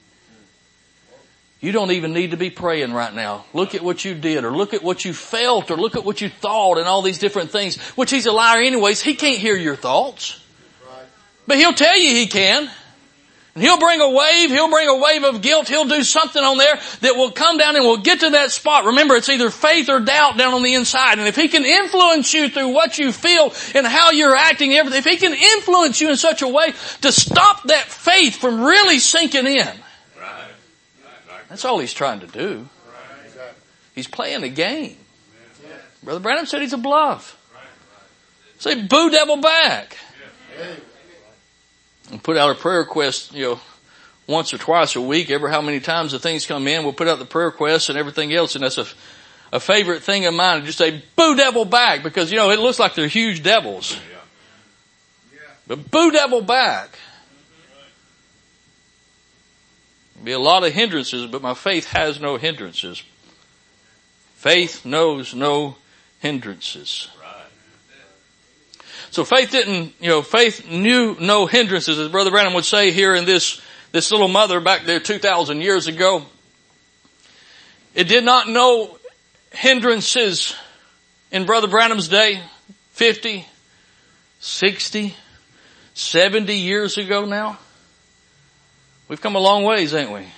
You don't even need to be praying right now. Look at what you did, or look at what you felt, or look at what you thought, and all these different things, which he's a liar anyways. He can't hear your thoughts. But he'll tell you he can. And he'll bring a wave, he'll bring a wave of guilt, he'll do something on there that will come down and will get to that spot. Remember, it's either faith or doubt down on the inside. And if he can influence you through what you feel and how you're acting, everything, if he can influence you in such a way to stop that faith from really sinking in, that's all he's trying to do. He's playing a game. Brother Branham said he's a bluff. Say, boo devil back. And put out a prayer request, you know, once or twice a week, ever how many times the things come in, we'll put out the prayer requests and everything else, and that's a, a favorite thing of mine, to just say, boo devil back, because, you know, it looks like they're huge devils. But boo devil back. There'll be a lot of hindrances, but my faith has no hindrances. Faith knows no hindrances. So faith didn't, you know, faith knew no hindrances, as Brother Branham would say here in this, this little mother back there two thousand years ago. It did not know hindrances in Brother Branham's day, fifty, sixty, seventy years ago now. We've come a long ways, ain't we?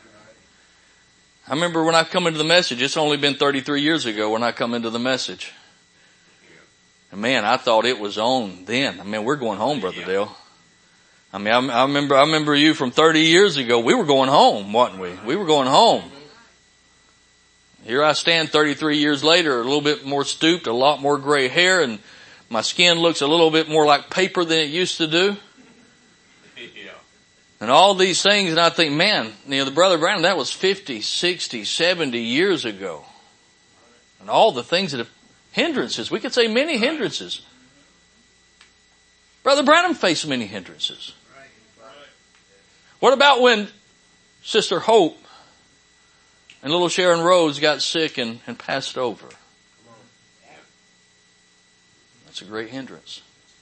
I remember when I come into the message, it's only been thirty-three years ago when I come into the message. And man, I thought it was on then. I mean, we're going home, Brother yeah. Dale. I mean, I, I remember, I remember you from thirty years ago. We were going home, wasn't we? We were going home. Here I stand thirty-three years later, a little bit more stooped, a lot more gray hair, and my skin looks a little bit more like paper than it used to do. Yeah. And all these things, and I think, man, you know, the Brother Branham, that was fifty, sixty, seventy years ago. And all the things that have hindrances. We could say many hindrances. Brother Branham faced many hindrances. What about when Sister Hope and little Sharon Rose got sick and, and passed over? That's a great hindrance.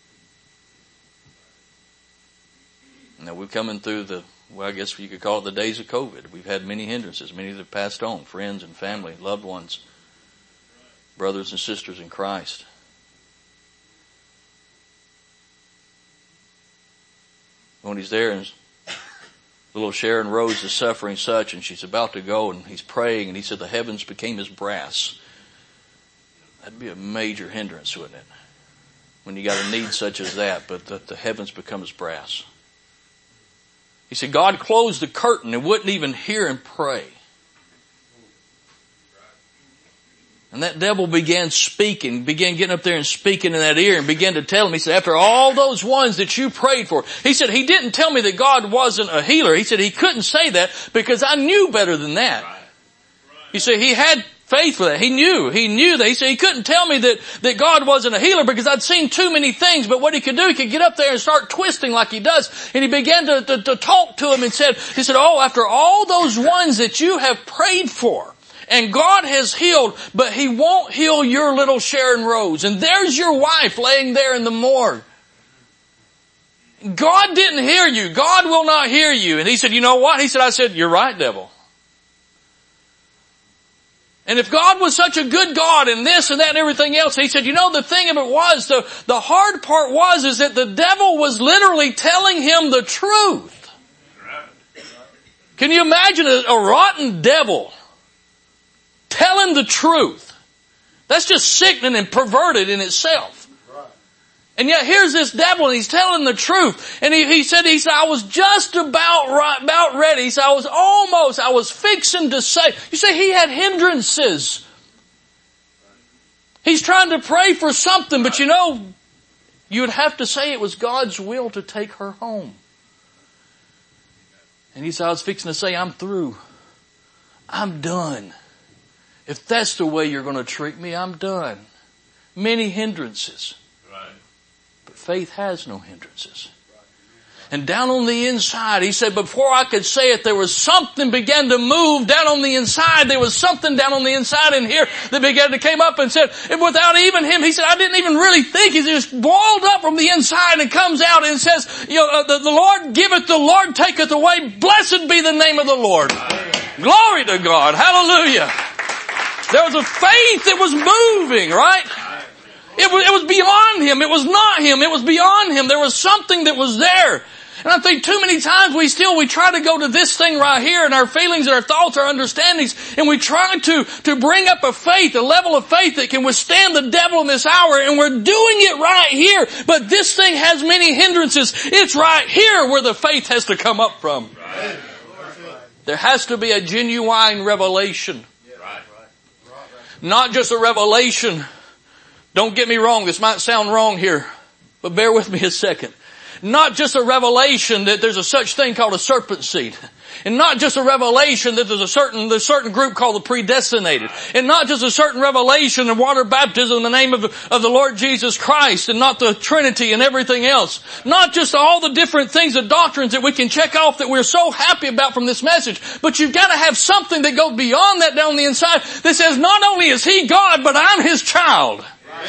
Now we're coming through the, well, I guess you could call it the days of COVID. We've had many hindrances. Many that have passed on. Friends and family, loved ones. Brothers and sisters in Christ. When he's there and little Sharon Rose is suffering such, and she's about to go, and he's praying, and he said the heavens became as brass. That'd be a major hindrance, wouldn't it? When you got a need such as that, but the, the heavens become as brass. He said God closed the curtain and wouldn't even hear him pray. And that devil began speaking, began getting up there and speaking in that ear, and began to tell him, he said, after all those ones that you prayed for, he said, he didn't tell me that God wasn't a healer. He said he couldn't say that because I knew better than that. He said he had faith for that. He knew, he knew that. He said he couldn't tell me that, that God wasn't a healer because I'd seen too many things, but what he could do, he could get up there and start twisting like he does. And he began to, to, to talk to him and said, he said, oh, after all those ones that you have prayed for, and God has healed, but he won't heal your little Sharon Rose. And there's your wife laying there in the morgue. God didn't hear you. God will not hear you. And he said, you know what? He said, I said, you're right, devil. And if God was such a good God and this and that and everything else, he said, you know, the thing of it was, the, the hard part was, is that the devil was literally telling him the truth. Can you imagine a, a rotten devil telling the truth? That's just sickening and perverted in itself. And yet here's this devil and he's telling the truth. And he, he said, he said, I was just about right, about ready. He said, I was almost, I was fixing to say. You say he had hindrances. He's trying to pray for something, but you know, you would have to say it was God's will to take her home. And he said, I was fixing to say, I'm through. I'm done. If that's the way you're going to treat me, I'm done. Many hindrances. Right. But faith has no hindrances. Right. And down on the inside, he said, before I could say it, there was something began to move down on the inside. There was something down on the inside in here that began to came up and said, and without even him, he said, I didn't even really think. He just boiled up from the inside and comes out and says, you know, uh, the, the Lord giveth, the Lord taketh away. Blessed be the name of the Lord. Glory to God. Hallelujah. There was a faith that was moving, right? It was, it was beyond him. It was not him. It was beyond him. There was something that was there. And I think too many times we still, we try to go to this thing right here and our feelings and our thoughts, our understandings, and we try to, to bring up a faith, a level of faith that can withstand the devil in this hour, and we're doing it right here. But this thing has many hindrances. It's right here where the faith has to come up from. There has to be a genuine revelation. Not just a revelation. Don't get me wrong, this might sound wrong here, but bear with me a second. Not just a revelation that there's a such thing called a serpent seed. And not just a revelation that there's a certain, there's a certain group called the predestinated. And not just a certain revelation of water baptism in the name of, of the Lord Jesus Christ, and not the Trinity and everything else. Not just all the different things, the doctrines that we can check off that we're so happy about from this message. But you've got to have something that goes beyond that down the inside that says not only is He God, but I'm His child.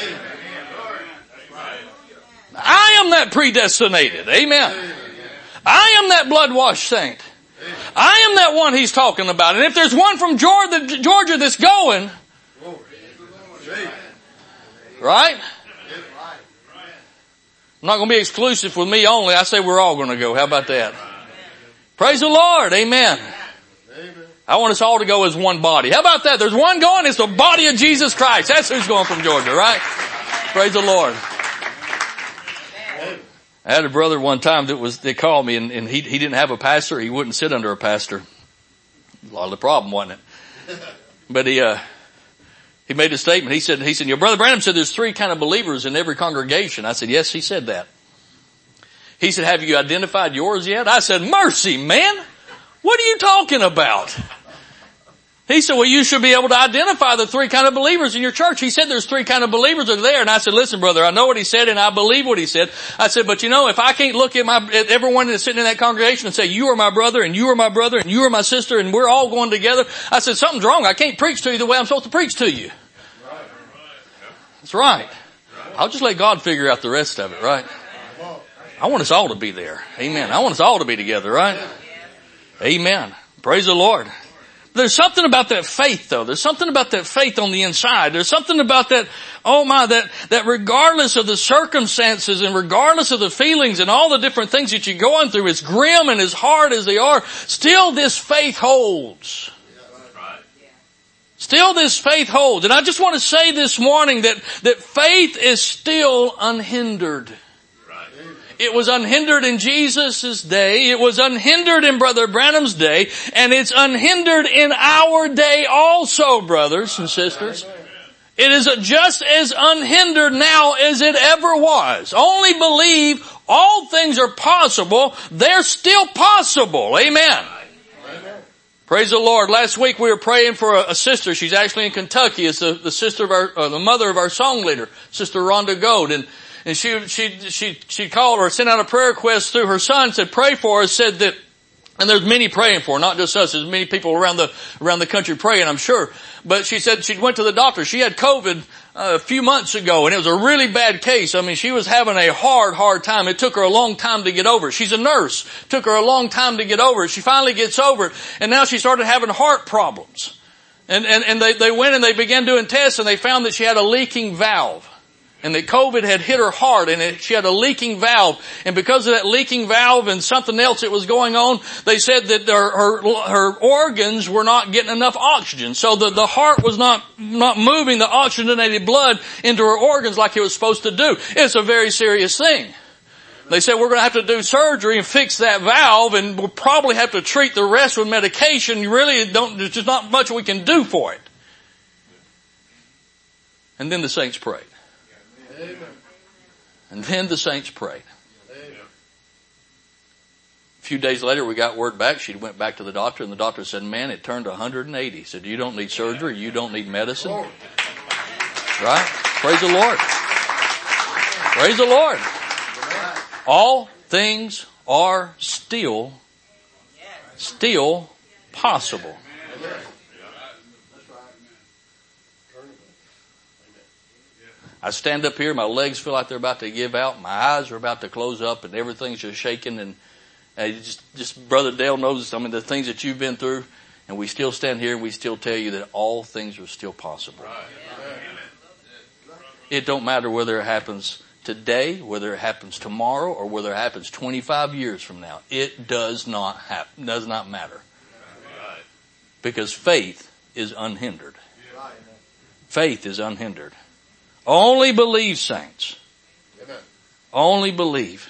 I am that predestinated. Amen. I am that blood-washed saint. I am that one he's talking about. And if there's one from Georgia, Georgia that's going, right? I'm not going to be exclusive with me only. I say we're all going to go. How about that? Praise the Lord. Amen. I want us all to go as one body. How about that? There's one going. It's the body of Jesus Christ. That's who's going from Georgia, right? Praise the Lord. I had a brother one time that was, they called me and, and he, he didn't have a pastor. He wouldn't sit under a pastor. A lot of the problem, wasn't it? But he, uh, he made a statement. He said, he said, your brother Branham said there's three kind of believers in every congregation. I said, yes, he said that. He said, have you identified yours yet? I said, mercy, man. What are you talking about? He said, well, you should be able to identify the three kind of believers in your church. He said there's three kind of believers that are there. And I said, listen, brother, I know what he said and I believe what he said. I said, but you know, if I can't look at my, at everyone that's sitting in that congregation and say, you are my brother and you are my brother and you are my sister and we're all going together. I said, something's wrong. I can't preach to you the way I'm supposed to preach to you. That's right. I'll just let God figure out the rest of it, right? I want us all to be there. Amen. I want us all to be together, right? Amen. Praise the Lord. There's something about that faith though. There's something about that faith on the inside. There's something about that, oh my, that, that regardless of the circumstances and regardless of the feelings and all the different things that you're going through, as grim and as hard as they are, still this faith holds. Still this faith holds. And I just want to say this morning that, that faith is still unhindered. It was unhindered in Jesus' day. It was unhindered in Brother Branham's day. And it's unhindered in our day also, brothers and sisters. It is just as unhindered now as it ever was. Only believe all things are possible. They're still possible. Amen. Praise the Lord. Last week we were praying for a, a sister. She's actually in Kentucky. It's the, the sister of our, uh, the mother of our song leader, Sister Rhonda Gold. And And she, she, she, she called or sent out a prayer request through her son, said, pray for her, said that, and there's many praying for her, not just us, there's many people around the, around the country praying, I'm sure. But she said she went to the doctor. She had COVID uh, a few months ago and it was a really bad case. I mean, she was having a hard, hard time. It took her a long time to get over it. She's a nurse. It took her a long time to get over it. She finally gets over it and now she started having heart problems. And, and, and they, they went and they began doing tests and they found that she had a leaking valve. And that COVID had hit her hard and it, she had a leaking valve. And because of that leaking valve and something else that was going on, they said that her, her, her organs were not getting enough oxygen. So the, the heart was not, not moving the oxygenated blood into her organs like it was supposed to do. It's a very serious thing. They said we're going to have to do surgery and fix that valve and we'll probably have to treat the rest with medication. You really don't, there's just not much we can do for it. And then the saints prayed. Amen. And then the saints prayed. Amen. A few days later we got word back. She went back to the doctor and the doctor said, man, it turned one hundred eighty. He said, you don't need surgery. You don't need medicine. Right? Praise the Lord. Praise the Lord. All things are still, still possible. I stand up here, my legs feel like they're about to give out, my eyes are about to close up, and everything's just shaking. And, and just, just Brother Dale knows some of the things that you've been through, and we still stand here and we still tell you that all things are still possible. It don't matter whether it happens today, whether it happens tomorrow, or whether it happens twenty-five years from now. It does not happen, does not matter. Because faith is unhindered. Faith is unhindered. Only believe, saints. Only believe.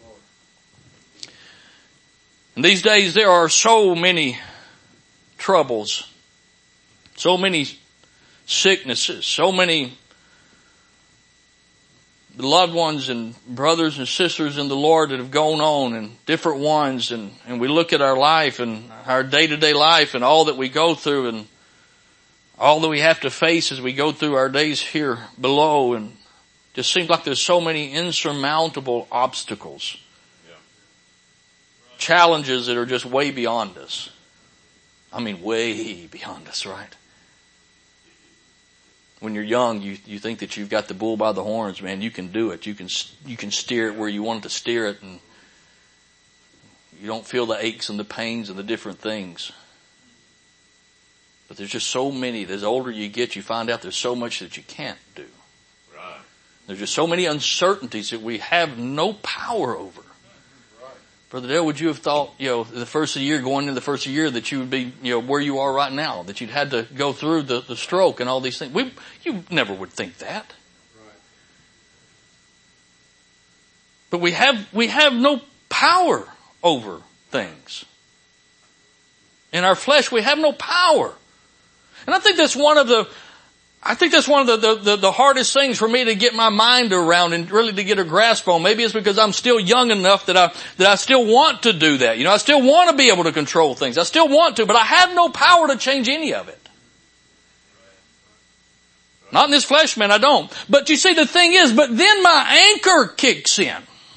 And these days there are so many troubles, so many sicknesses, so many loved ones and brothers and sisters in the Lord that have gone on, and different ones, and, and we look at our life and our day-to-day life and all that we go through and all that we have to face as we go through our days here below, and just seems like there's so many insurmountable obstacles, yeah. Challenges that are just way beyond us. I mean, way beyond us, right? When you're young, you, you think that you've got the bull by the horns, man. You can do it. You can, you can steer it where you want it to steer it, and you don't feel the aches and the pains and the different things. But there's just so many. As older you get, you find out there's so much that you can't do. Right. There's just so many uncertainties that we have no power over. Right. Brother Dale, would you have thought, you know, the first of the year, going into the first of the year, that you would be, you know, where you are right now, that you'd had to go through the, the stroke and all these things? We, you never would think that. Right. But we have, we have no power over things. In our flesh, we have no power. And I think that's one of the, I think that's one of the, the, the hardest things for me to get my mind around and really to get a grasp on. Maybe it's because I'm still young enough that I, that I still want to do that. You know, I still want to be able to control things. I still want to, but I have no power to change any of it. Not in this flesh, man, I don't. But you see, the thing is, but then my anchor kicks in.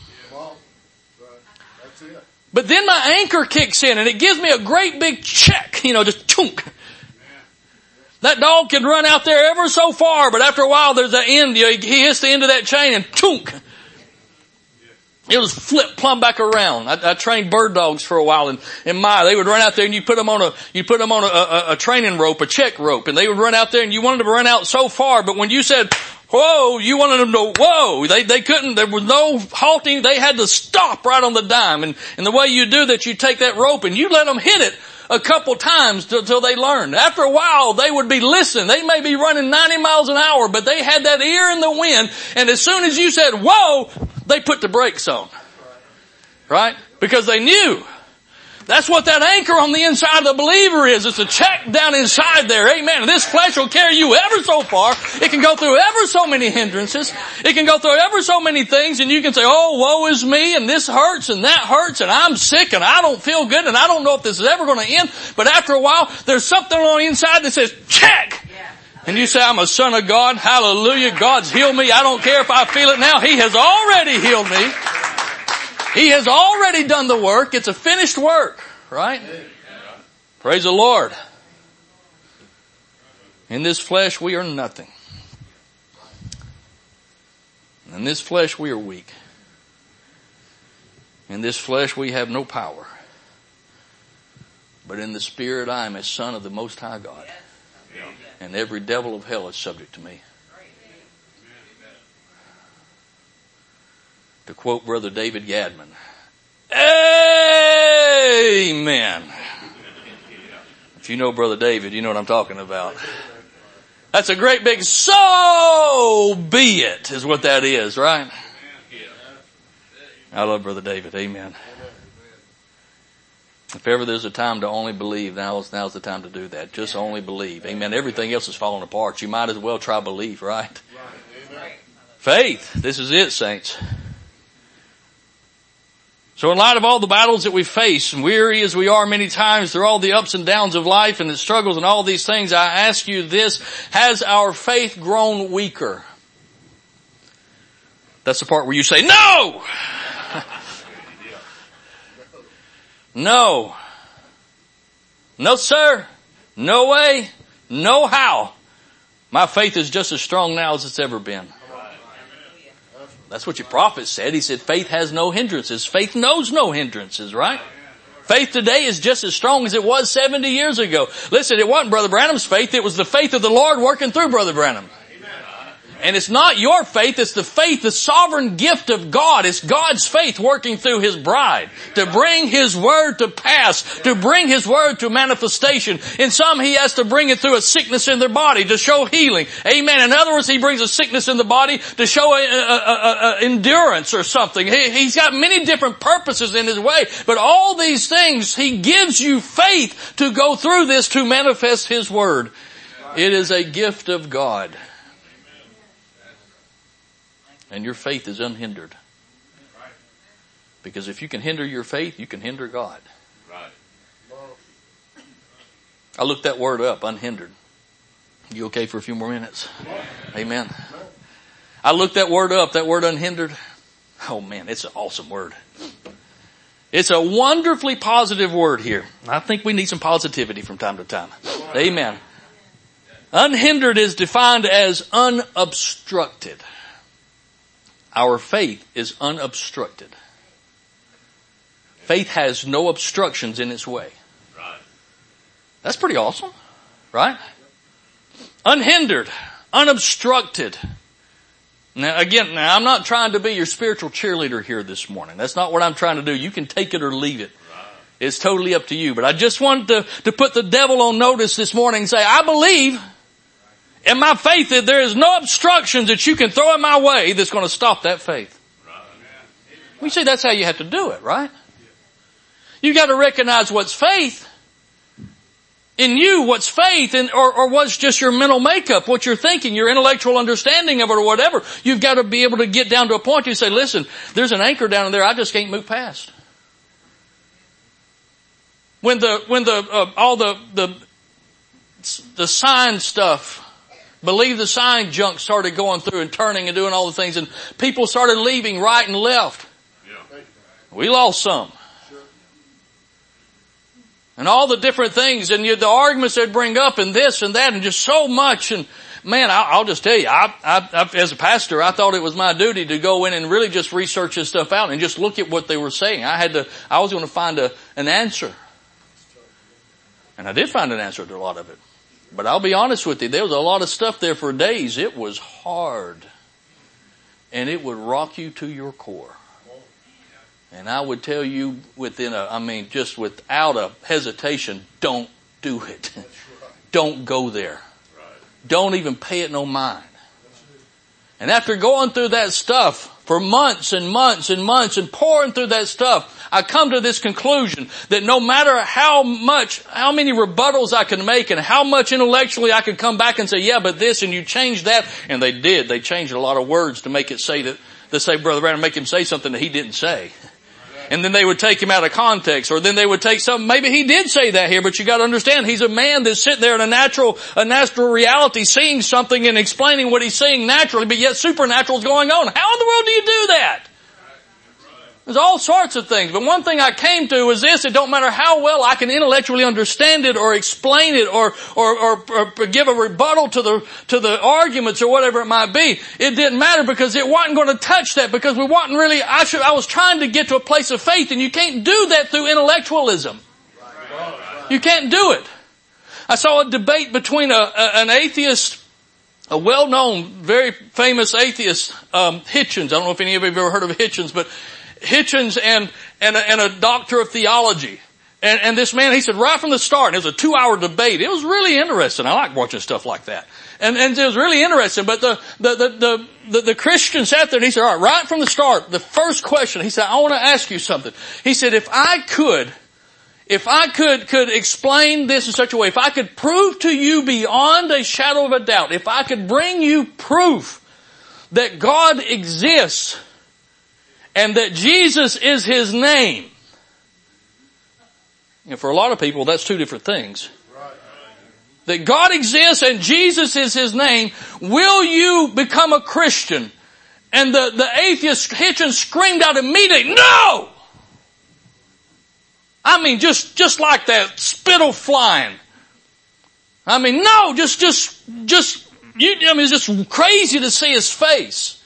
But then my anchor kicks in and it gives me a great big check, you know, just chunk. That dog can run out there ever so far, but after a while there's an end. He hits the end of that chain and chunk. It was flip plumb back around. I, I trained bird dogs for a while, and in my, they would run out there and you put them on a, you put them on a, a, a training rope, a check rope, and they would run out there and you wanted them to run out so far, but when you said, whoa, you wanted them to, whoa, they, they couldn't, there was no halting, they had to stop right on the dime. And, and the way you do that, you take that rope and you let them hit it a couple times until they learned. After a while, they would be listening. They may be running ninety miles an hour, but they had that ear in the wind, and as soon as you said, whoa, they put the brakes on. Right? Because they knew. That's what that anchor on the inside of the believer is. It's a check down inside there. Amen. And this flesh will carry you ever so far. It can go through ever so many hindrances. It can go through ever so many things, and you can say, oh, woe is me, and this hurts, and that hurts, and I'm sick, and I don't feel good, and I don't know if this is ever going to end. But after a while, there's something on the inside that says, check! And you say, I'm a son of God. Hallelujah. God's healed me. I don't care if I feel it now. He has already healed me. He has already done the work. It's a finished work, right? Praise the Lord. In this flesh we are nothing. In this flesh we are weak. In this flesh we have no power. But in the Spirit I am a son of the Most High God. And every devil of hell is subject to me. To quote Brother David Yadman, amen. If you know Brother David, you know what I'm talking about. That's a great big so be it is what that is, right? I love Brother David. Amen. If ever there's a time to only believe, now's, now's the time to do that. Just only believe. Amen. Everything else is falling apart. You might as well try belief, right? Faith. This is it, saints. So in light of all the battles that we face, and weary as we are many times through all the ups and downs of life and the struggles and all these things, I ask you this, has our faith grown weaker? That's the part where you say, no! No. No, sir. No way. No how. My faith is just as strong now as it's ever been. That's what your prophet said. He said faith has no hindrances. Faith knows no hindrances, right? Faith today is just as strong as it was seventy years ago. Listen, it wasn't Brother Branham's faith. It was the faith of the Lord working through Brother Branham. And it's not your faith, it's the faith, the sovereign gift of God. It's God's faith working through His bride to bring His word to pass, to bring His word to manifestation. In some, He has to bring it through a sickness in their body to show healing. Amen. In other words, He brings a sickness in the body to show a, a, a, a endurance or something. He, he's got many different purposes in His way, but all these things, He gives you faith to go through this to manifest His word. It is a gift of God. And your faith is unhindered. Because if you can hinder your faith, you can hinder God. Right. I looked that word up, unhindered. You okay for a few more minutes? Amen. I looked that word up, that word unhindered. Oh man, it's an awesome word. It's a wonderfully positive word here. I think we need some positivity from time to time. Amen. Unhindered is defined as unobstructed. Our faith is unobstructed. Faith has no obstructions in its way. Right. That's pretty awesome, right? Unhindered, unobstructed. Now again, now I'm not trying to be your spiritual cheerleader here this morning. That's not what I'm trying to do. You can take it or leave it. Right. It's totally up to you. But I just wanted to, to put the devil on notice this morning and say, I believe in my faith that there is no obstructions that you can throw in my way that's going to stop that faith. We see that's how you have to do it, right? You got to recognize what's faith in you, what's faith, and or, or what's just your mental makeup, what you're thinking, your intellectual understanding of it or whatever. You've got to be able to get down to a point where you say, listen, there's an anchor down there I just can't move past. When the, when the, uh, all the, the, the sign stuff, believe the sign junk started going through and turning and doing all the things, and people started leaving right and left. Yeah. We lost some. Sure. And all the different things, and you, the arguments they'd bring up, and this and that, and just so much. And man, I, I'll just tell you, I, I, I, as a pastor, I thought it was my duty to go in and really just research this stuff out and just look at what they were saying. I had to, I was going to find a, an answer. And I did find an answer to a lot of it. But I'll be honest with you, there was a lot of stuff there for days. It was hard. And it would rock you to your core. And I would tell you within a, I mean, just without a hesitation, don't do it. Don't go there. Don't even pay it no mind. And after going through that stuff for months and months and months and pouring through that stuff, I come to this conclusion that no matter how much, how many rebuttals I can make and how much intellectually I could come back and say, yeah, but this and you changed that. And they did. They changed a lot of words to make it say that, to say Brother Branham, make him say something that he didn't say. And then they would take him out of context, or then they would take something, maybe he did say that here, but you gotta understand, he's a man that's sitting there in a natural, a natural reality, seeing something and explaining what he's seeing naturally, but yet supernatural is going on. How in the world do you do that? There's all sorts of things, but one thing I came to is this: it don't matter how well I can intellectually understand it or explain it or, or, or, or give a rebuttal to the, to the arguments or whatever it might be. It didn't matter because it wasn't going to touch that, because we wasn't really, I should, I was trying to get to a place of faith, and you can't do that through intellectualism. You can't do it. I saw a debate between a, a an atheist, a well-known, very famous atheist, um, Hitchens. I don't know if any of you have ever heard of Hitchens, but Hitchens and, and a, and a doctor of theology. And, and this man, he said right from the start, and it was a two hour debate. It was really interesting. I like watching stuff like that. And, and it was really interesting. But the, the, the, the, the, the Christian sat there and he said, all right, right from the start, the first question, he said, I want to ask you something. He said, if I could, if I could, could explain this in such a way, if I could prove to you beyond a shadow of a doubt, if I could bring you proof that God exists, and that Jesus is His name. And for a lot of people, that's two different things. That God exists and Jesus is His name. Will you become a Christian? And the, the atheist Hitchens screamed out immediately, no! I mean, just, just like that, spittle flying. I mean, no, just, just, just, you, I mean, it's just crazy to see his face.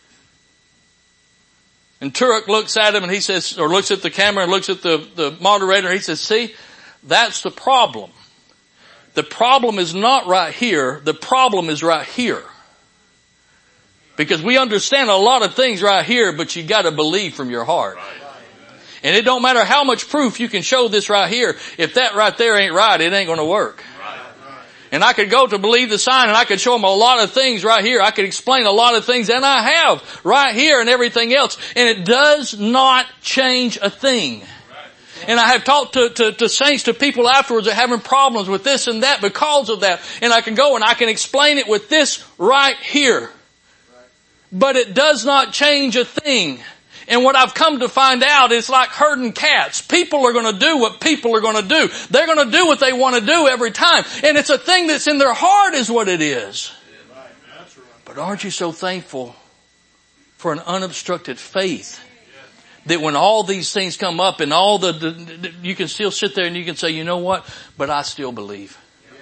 And Turek looks at him and he says, or looks at the camera and looks at the, the moderator and he says, see, that's the problem. The problem is not right here. The problem is right here. Because we understand a lot of things right here, but you gotta believe from your heart. And it don't matter how much proof you can show this right here. If that right there ain't right, it ain't gonna work. And I could go to believe the sign and I could show them a lot of things right here. I could explain a lot of things, and I have right here and everything else. And it does not change a thing. And I have talked to, to, to saints, to people afterwards that are having problems with this and that because of that. And I can go and I can explain it with this right here. But it does not change a thing. And what I've come to find out is like herding cats. People are going to do what people are going to do. They're going to do what they want to do every time. And it's a thing that's in their heart is what it is. But aren't you so thankful for an unobstructed faith? That when all these things come up and all the, the, the, you can still sit there and you can say, you know what? But I still believe.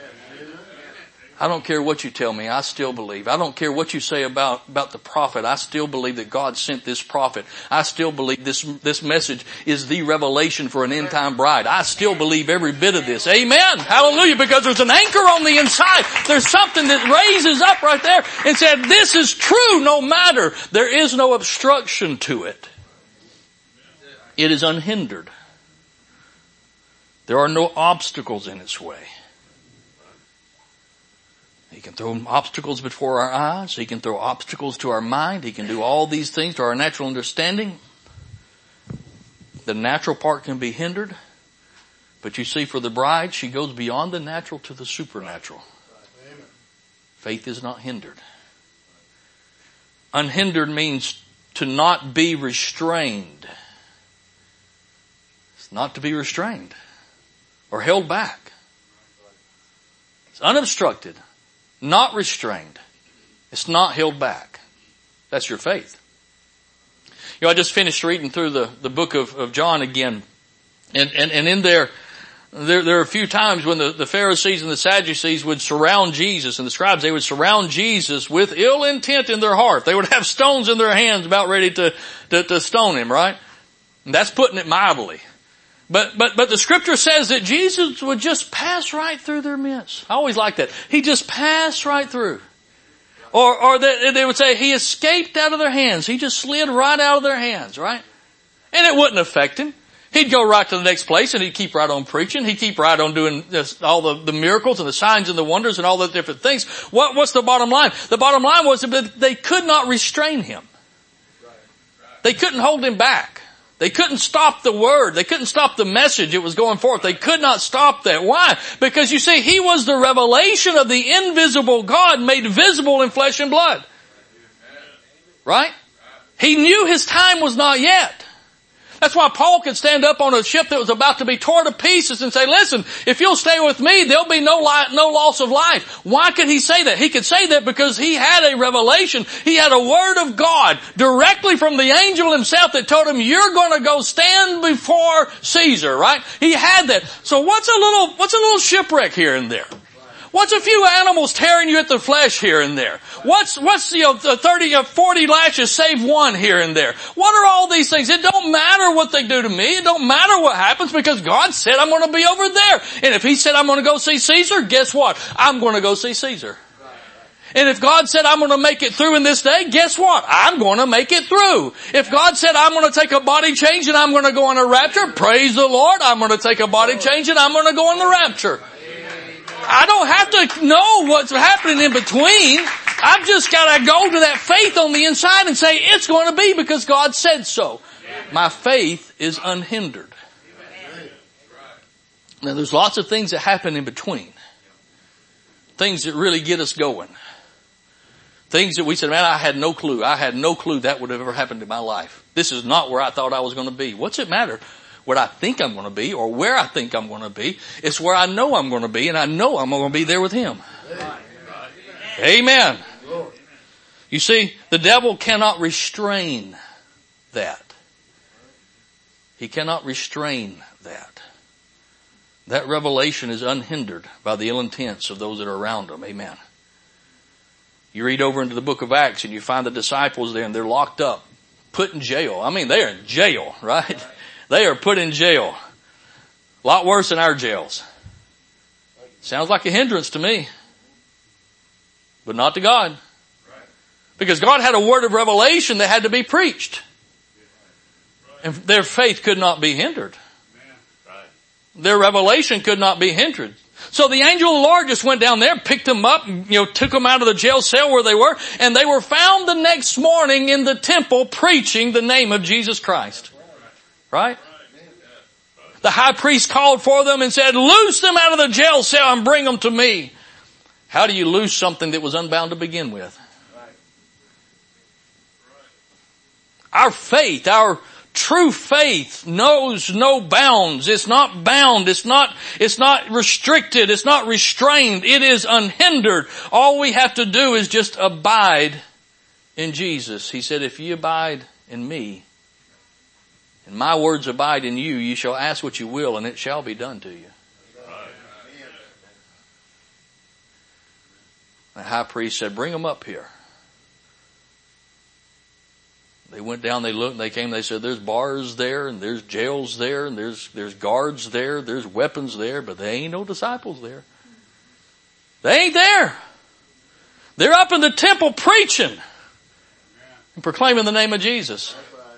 I don't care what you tell me. I still believe. I don't care what you say about, about the prophet. I still believe that God sent this prophet. I still believe this, this message is the revelation for an end time bride. I still believe every bit of this. Amen. Hallelujah. Because there's an anchor on the inside. There's something that raises up right there and said, this is true no matter. There is no obstruction to it. It is unhindered. There are no obstacles in its way. He can throw obstacles before our eyes. He can throw obstacles to our mind. He can do all these things to our natural understanding. The natural part can be hindered. But you see, for the bride, she goes beyond the natural to the supernatural. Faith is not hindered. Unhindered means to not be restrained. It's not to be restrained or held back. It's unobstructed. Not restrained. It's not held back. That's your faith. You know, I just finished reading through the, the book of, of John again. And, and, and in there, there, there are a few times when the, the Pharisees and the Sadducees would surround Jesus, and the scribes, they would surround Jesus with ill intent in their heart. They would have stones in their hands about ready to, to, to stone him, right? And that's putting it mildly. But, but, but the scripture says that Jesus would just pass right through their midst. I always like that. He just passed right through. Or, or they, they would say he escaped out of their hands. He just slid right out of their hands, right? And it wouldn't affect him. He'd go right to the next place and he'd keep right on preaching. He'd keep right on doing this, all the, the miracles and the signs and the wonders and all the different things. What, what's the bottom line? The bottom line was that they could not restrain him. They couldn't hold him back. They couldn't stop the word. They couldn't stop the message. It was going forth. They could not stop that. Why? Because you see, he was the revelation of the invisible God made visible in flesh and blood. Right? He knew his time was not yet. That's why Paul could stand up on a ship that was about to be torn to pieces and say, listen, if you'll stay with me, there'll be no li- no loss of life. Why could he say that? He could say that because he had a revelation. He had a word of God directly from the angel himself that told him, you're going to go stand before Caesar, right? He had that. So what's a little, what's a little shipwreck here and there? What's a few animals tearing you at the flesh here and there? What's, what's, you know, thirty or forty lashes save one here and there? What are all these things? It don't matter what they do to me. It don't matter what happens because God said I'm going to be over there. And if he said I'm going to go see Caesar, guess what? I'm going to go see Caesar. And if God said I'm going to make it through in this day, guess what? I'm going to make it through. If God said I'm going to take a body change and I'm going to go on a rapture, praise the Lord, I'm going to take a body change and I'm going to go on the rapture. I don't have to know what's happening in between. I've just got to go to that faith on the inside and say it's going to be because God said so. My faith is unhindered. Now there's lots of things that happen in between. Things that really get us going. Things that we said, man, I had no clue. I had no clue that would have ever happened in my life. This is not where I thought I was going to be. What's it matter? What I think I'm going to be or where I think I'm going to be. It's where I know I'm going to be and I know I'm going to be there with him. Amen. You see, the devil cannot restrain that. He cannot restrain that. that revelation is unhindered by the ill intents of those that are around them. Amen. You read over into the book of Acts and you find the disciples there and they're locked up, put in jail. I mean, they're in jail, right? They are put in jail. A lot worse than our jails. Sounds like a hindrance to me. But not to God. Because God had a word of revelation that had to be preached. And their faith could not be hindered. Their revelation could not be hindered. So the angel of the Lord just went down there, picked them up, and, you know, took them out of the jail cell where they were, and they were found the next morning in the temple preaching the name of Jesus Christ. Right? The high priest called for them and said, loose them out of the jail cell and bring them to me. How do you loose something that was unbound to begin with? Our faith, our true faith knows no bounds. It's not bound. It's not, it's not restricted. It's not restrained. It is unhindered. All we have to do is just abide in Jesus. He said, if ye abide in me, and my words abide in you, you shall ask what you will, and it shall be done to you. The high priest said, bring them up here. They went down, they looked, they came, they said, there's bars there, and there's jails there, and there's, there's guards there, there's weapons there, but there ain't no disciples there. They ain't there. They're up in the temple preaching and proclaiming the name of Jesus.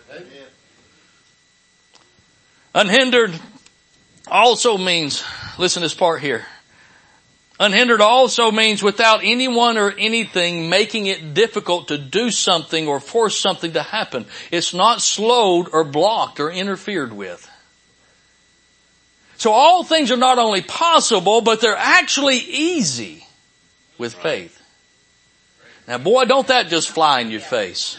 Unhindered also means, listen to this part here. Unhindered also means without anyone or anything making it difficult to do something or force something to happen. It's not slowed or blocked or interfered with. So all things are not only possible, but they're actually easy with faith. Now boy, don't that just fly in your face.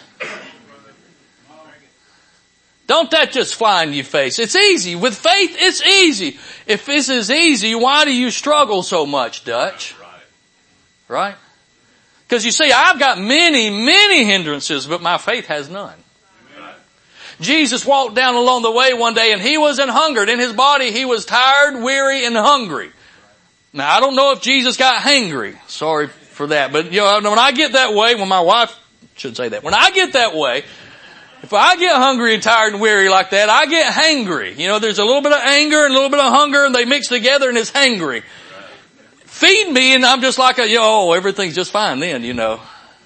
Don't that just fly in your face. It's easy. With faith, it's easy. If this is easy, why do you struggle so much, Dutch? Right? Because you see, I've got many, many hindrances, but my faith has none. Jesus walked down along the way one day and he was an hungered. In his body, he was tired, weary, and hungry. Now, I don't know if Jesus got hangry. Sorry for that. But, you know, when I get that way, when my wife should say that, when I get that way, if I get hungry and tired and weary like that, I get hangry. You know, there's a little bit of anger and a little bit of hunger and they mix together and it's hangry. Feed me and I'm just like a, you know, oh, everything's just fine then, you know.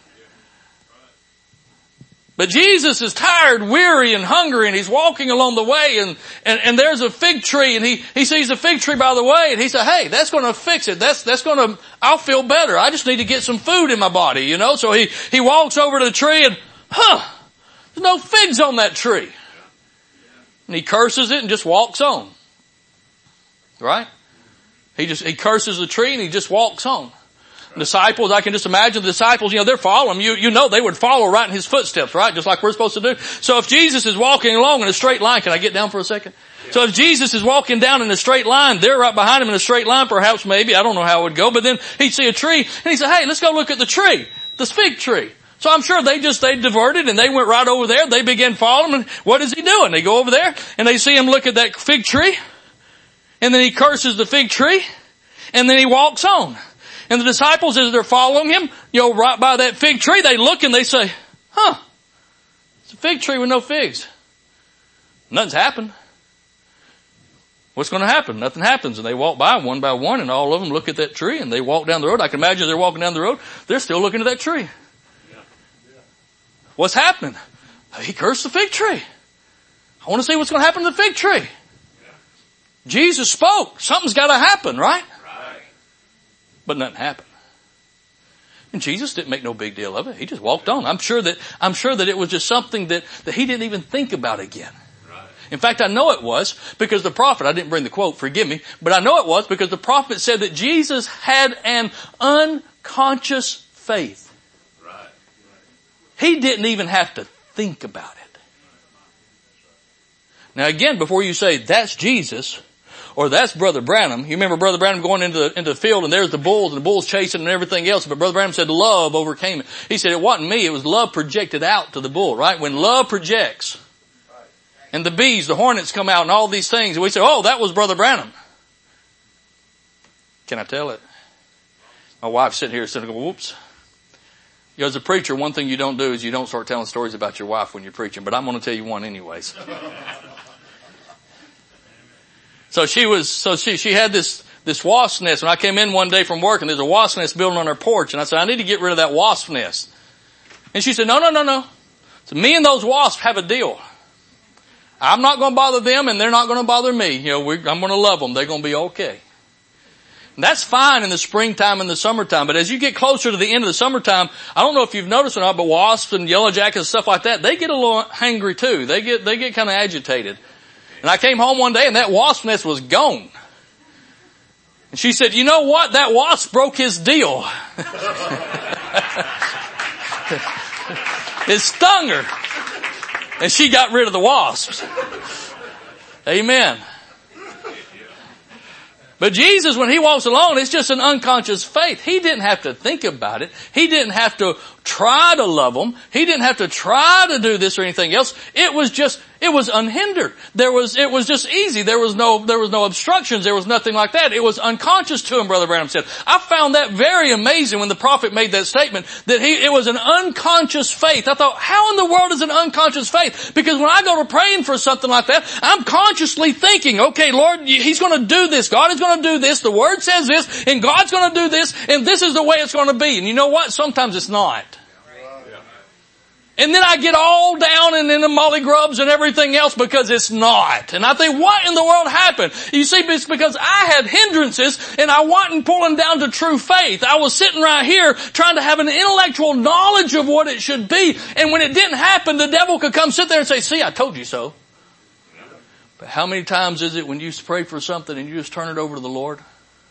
But Jesus is tired, weary, and hungry, and he's walking along the way, and, and, and there's a fig tree, and he, he sees a fig tree by the way, and he said, hey, that's gonna fix it. That's, that's gonna, I'll feel better. I just need to get some food in my body, you know. So he, he walks over to the tree and, huh, there's no figs on that tree. And he curses it and just walks on. Right? He just, he curses the tree and he just walks on. Disciples, I can just imagine the disciples, you know, they're following. You, you know they would follow right in his footsteps, right? Just like we're supposed to do. So if Jesus is walking along in a straight line, can I get down for a second? Yeah. So if Jesus is walking down in a straight line, they're right behind him in a straight line, perhaps, maybe. I don't know how it would go. But then he'd see a tree and he said, hey, let's go look at the tree. This fig tree. So I'm sure they just, they diverted and they went right over there. They began following him. And what is he doing? They go over there and they see him look at that fig tree. And then he curses the fig tree. And then he walks on. And the disciples, as they're following him, you know, right by that fig tree, they look and they say, huh, it's a fig tree with no figs. Nothing's happened. What's going to happen? Nothing happens. And they walk by one by one and all of them look at that tree and they walk down the road. I can imagine they're walking down the road. They're still looking at that tree. What's happening? He cursed the fig tree. I want to see what's going to happen to the fig tree. Jesus spoke. Something's got to happen, right? But nothing happened. And Jesus didn't make no big deal of it. He just walked on. I'm sure that, I'm sure that it was just something that, that he didn't even think about again. Right. In fact, I know it was because the prophet, I didn't bring the quote, forgive me, but I know it was because the prophet said that Jesus had an unconscious faith. Right. He didn't even have to think about it. Now again, before you say that's Jesus, or that's Brother Branham. You remember Brother Branham going into the, into the field and there's the bulls and the bulls chasing and everything else. But Brother Branham said love overcame it. He said it wasn't me. It was love projected out to the bull, right? When love projects and the bees, the hornets come out and all these things. And we say, oh, that was Brother Branham. Can I tell it? My wife's sitting here sitting going, whoops. You know, as a preacher, one thing you don't do is you don't start telling stories about your wife when you're preaching, but I'm going to tell you one anyways. So she was, so she, she had this, this wasp nest. When I came in one day from work and there's a wasp nest building on her porch, and I said, I need to get rid of that wasp nest. And she said, no, no, no, no. So me and those wasps have a deal. I'm not going to bother them and they're not going to bother me. You know, we're, I'm going to love them. They're going to be okay. And that's fine in the springtime and the summertime. But as you get closer to the end of the summertime, I don't know if you've noticed or not, but wasps and yellow jackets and stuff like that, they get a little hangry too. They get, they get kind of agitated. And I came home one day and that wasp nest was gone. And she said, you know what? That wasp broke his deal. It stung her. And she got rid of the wasps. Amen. But Jesus, when he walks along, it's just an unconscious faith. He didn't have to think about it. He didn't have to try to love them. He didn't have to try to do this or anything else. It was just, it was unhindered. There was, it was just easy. There was no, there was no obstructions. There was nothing like that. It was unconscious to him, Brother Branham said. I found that very amazing when the prophet made that statement, that he, it was an unconscious faith. I thought, how in the world is an unconscious faith? Because when I go to praying for something like that, I'm consciously thinking, okay, Lord, he's going to do this. God is going to do this. The Word says this, and God's going to do this, and this is the way it's going to be. And you know what? Sometimes it's not. And then I get all down and in the molly grubs and everything else because it's not. And I think, what in the world happened? You see, it's because I had hindrances and I wasn't pulling down to true faith. I was sitting right here trying to have an intellectual knowledge of what it should be. And when it didn't happen, the devil could come sit there and say, see, I told you so. But how many times is it when you pray for something and you just turn it over to the Lord?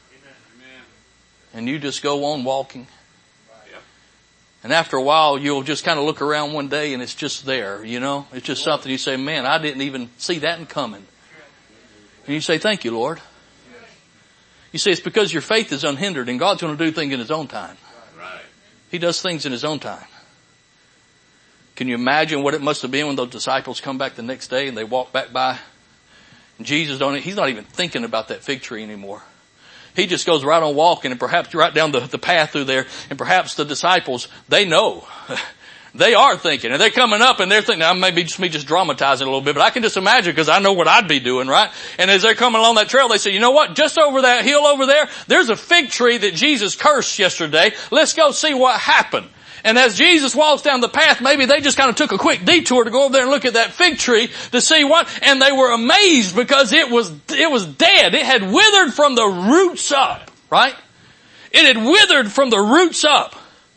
And you just go on walking? And after a while, you'll just kind of look around one day and it's just there, you know. It's just something you say, man, I didn't even see that in coming. And you say, thank you, Lord. You see, it's because your faith is unhindered and God's going to do things in His own time. He does things in His own time. Can you imagine what it must have been when those disciples come back the next day and they walk back by? And Jesus don't, He's not even thinking about that fig tree anymore. He just goes right on walking and perhaps right down the, the path through there. And perhaps the disciples, they know. They are thinking. And they're coming up and they're thinking, now maybe just me just dramatizing a little bit, but I can just imagine because I know what I'd be doing, right? And as they're coming along that trail, they say, you know what? Just over that hill over there, there's a fig tree that Jesus cursed yesterday. Let's go see what happened. And as Jesus walks down the path, maybe they just kind of took a quick detour to go over there and look at that fig tree to see what, and they were amazed because it was, it was dead. It had withered from the roots up, right? It had withered from the roots up.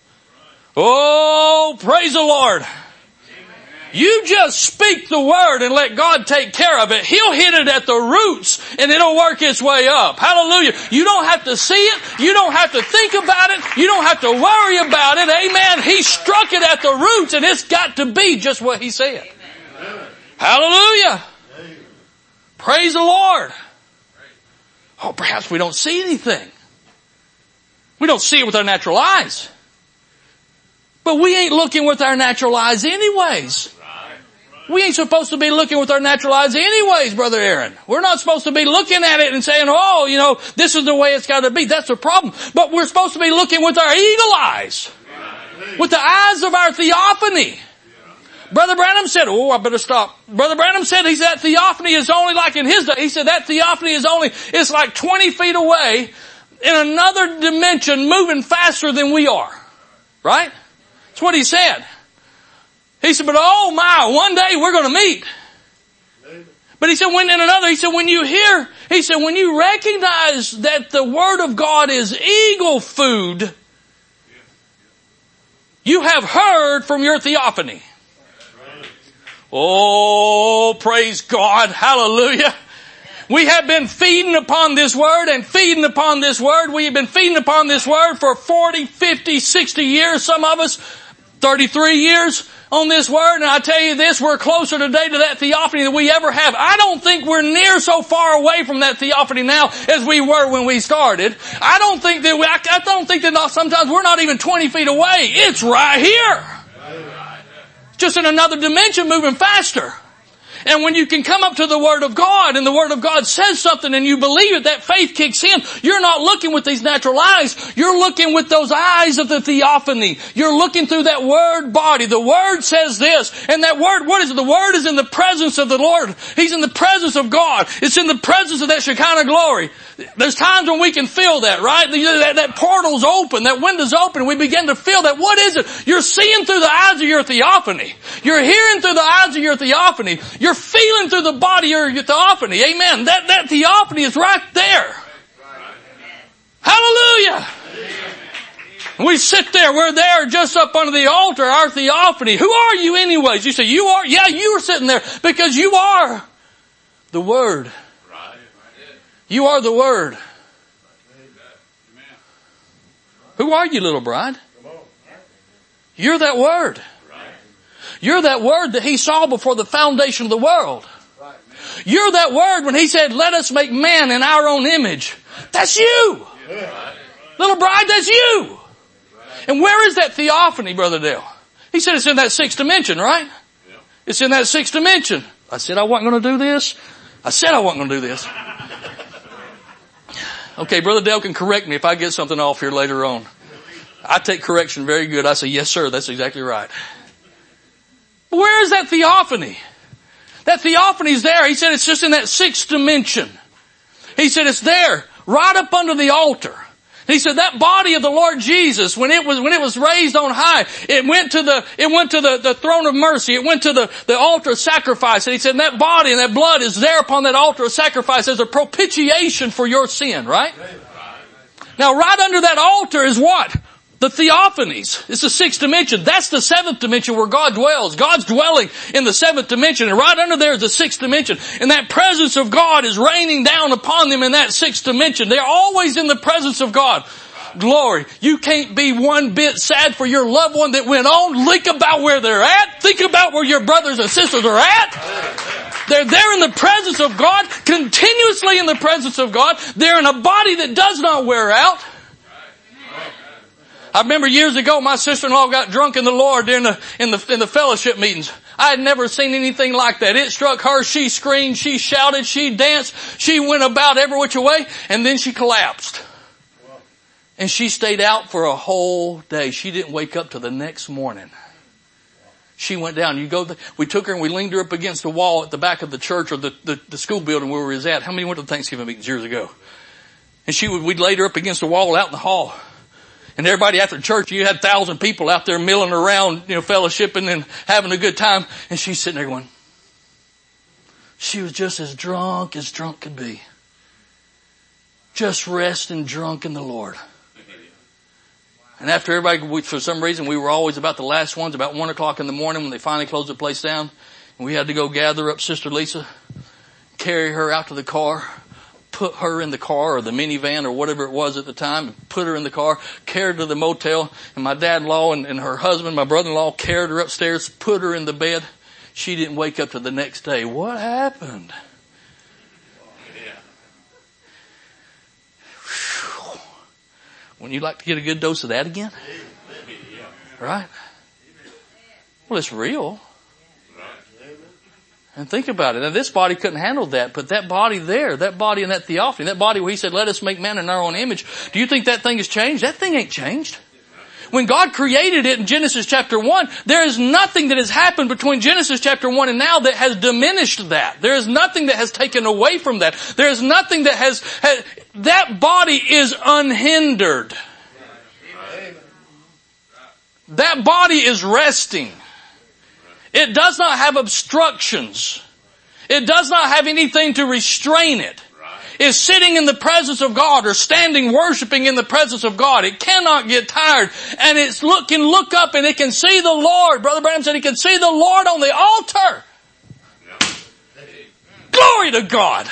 Oh, praise the Lord. You just speak the word and let God take care of it. He'll hit it at the roots and it'll work its way up. Hallelujah. You don't have to see it. You don't have to think about it. You don't have to worry about it. Amen. He struck it at the roots and it's got to be just what He said. Amen. Hallelujah. Amen. Praise the Lord. Oh, perhaps we don't see anything. We don't see it with our natural eyes. But we ain't looking with our natural eyes anyways. We ain't supposed to be looking with our natural eyes anyways, Brother Aaron. We're not supposed to be looking at it and saying, oh, you know, this is the way it's got to be. That's a problem. But we're supposed to be looking with our eagle eyes. With the eyes of our theophany. Brother Branham said, oh, I better stop. Brother Branham said, he said, that theophany is only like in his day. He said, that theophany is only, it's like twenty feet away in another dimension moving faster than we are. Right? That's what he said. He said, but oh my, one day we're going to meet. But he said, when in another, he said, when you hear, he said, when you recognize that the Word of God is eagle food, you have heard from your theophany. Oh, praise God. Hallelujah. We have been feeding upon this Word and feeding upon this Word. We have been feeding upon this Word for forty, fifty, sixty years. Some of us, thirty-three years on this Word. And I tell you this, we're closer today to that theophany than we ever have. I don't think we're near so far away from that theophany now as we were when we started. I don't think that we, I, I don't think that not, sometimes we're not even twenty feet away. It's right here. Just in another dimension moving faster. And when you can come up to the Word of God and the Word of God says something and you believe it, that faith kicks in. You're not looking with these natural eyes. You're looking with those eyes of the theophany. You're looking through that Word body. The Word says this. And that Word, what is it? The Word is in the presence of the Lord. He's in the presence of God. It's in the presence of that Shekinah glory. There's times when we can feel that, right? That, that portal's open. That window's open. We begin to feel that. What is it? You're seeing through the eyes of your theophany. You're hearing through the eyes of your theophany. You're feeling through the body of your theophany. Amen. That, that theophany is right there. Hallelujah. We sit there. We're there just up under the altar, our theophany. Who are you anyways? You say, you are? Yeah, you are sitting there because you are the Word. You are the Word. Who are you, little bride? You're that Word. You're that Word that He saw before the foundation of the world. You're that Word when He said, let us make man in our own image. That's you. Little bride, that's you. And where is that theophany, Brother Dale? He said it's in that sixth dimension, right? It's in that sixth dimension. I said I wasn't going to do this. I said I wasn't going to do this. Okay, Brother Dale can correct me if I get something off here later on. I take correction very good. I say, yes, sir, that's exactly right. Where is that theophany? That theophany is there. He said it's just in that sixth dimension. He said it's there, right up under the altar. He said that body of the Lord Jesus, when it was, when it was raised on high, it went to the, it went to the, the throne of mercy. It went to the, the altar of sacrifice. And he said, and that body and that blood is there upon that altar of sacrifice as a propitiation for your sin, right? Now right under that altar is what? The theophanies. It's the sixth dimension. That's the seventh dimension where God dwells. God's dwelling in the seventh dimension. And right under there is the sixth dimension. And that presence of God is raining down upon them in that sixth dimension. They're always in the presence of God. Glory. You can't be one bit sad for your loved one that went on. Think about where they're at. Think about where your brothers and sisters are at. They're there in the presence of God, continuously in the presence of God. They're in a body that does not wear out. I remember years ago my sister-in-law got drunk in the Lord during the, in the, in the fellowship meetings. I had never seen anything like that. It struck her. She screamed. She shouted. She danced. She went about every which way. And then she collapsed. And she stayed out for a whole day. She didn't wake up till the next morning. She went down. You go, we took her and we leaned her up against the wall at the back of the church or the, the, the school building where we was at. How many went to the Thanksgiving meetings years ago? And she would, we'd laid her up against the wall out in the hall. And everybody after church, you had a thousand people out there milling around, you know, fellowshipping and having a good time. And she's sitting there going, she was just as drunk as drunk could be. Just resting drunk in the Lord. And after everybody, we, for some reason, we were always about the last ones, about one o'clock in the morning when they finally closed the place down. And we had to go gather up Sister Lisa, carry her out to the car, put her in the car or the minivan or whatever it was at the time, and put her in the car, carried her to the motel, and my dad-in-law and, and her husband, my brother-in-law, carried her upstairs, put her in the bed. She didn't wake up till the next day. What happened? Whew. Wouldn't you like to get a good dose of that again? Right? Well, it's real. And think about it. Now this body couldn't handle that, but that body there, that body in that theophany, that body where He said, let us make man in our own image. Do you think that thing has changed? That thing ain't changed. When God created it in Genesis chapter one, there is nothing that has happened between Genesis chapter one and now that has diminished that. There is nothing that has taken away from that. There is nothing that has, has that body is unhindered. That body is resting. It does not have obstructions. It does not have anything to restrain it. It's sitting in the presence of God or standing worshiping in the presence of God. It cannot get tired. And it's look, can look up and it can see the Lord. Brother Branham said he can see the Lord on the altar. Glory to God.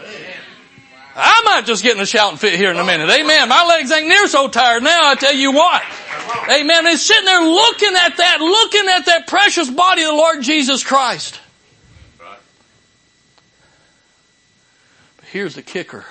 I might just get in a shouting fit here in a minute. Amen. My legs ain't near so tired now, I tell you what. Amen. And sitting there looking at that, looking at that precious body of the Lord Jesus Christ. But here's the kicker.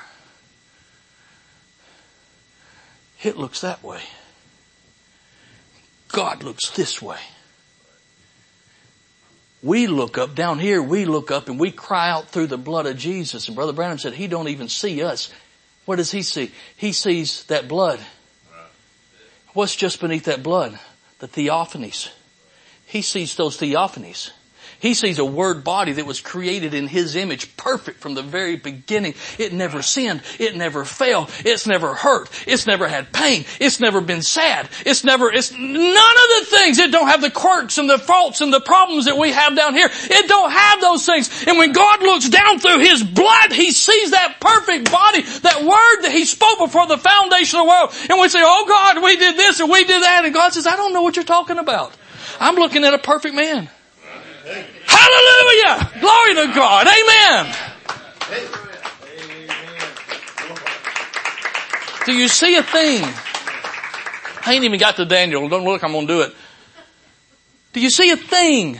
It looks that way. God looks this way. We look up down here, we look up and we cry out through the blood of Jesus. And Brother Branham said he don't even see us. What does he see? He sees that blood. What's just beneath that blood? The theophanies. He sees those theophanies. He sees a word body that was created in His image, perfect from the very beginning. It never sinned. It never failed. It's never hurt. It's never had pain. It's never been sad. It's never, it's none of the things. It don't have the quirks and the faults and the problems that we have down here. It don't have those things. And when God looks down through His blood, He sees that perfect body, that word that He spoke before the foundation of the world. And we say, oh God, we did this and we did that. And God says, I don't know what you're talking about. I'm looking at a perfect man. Hallelujah! Glory to God. Amen. Do you see a thing? I ain't even got to Daniel. Don't look, I'm going to do it. Do you see a thing?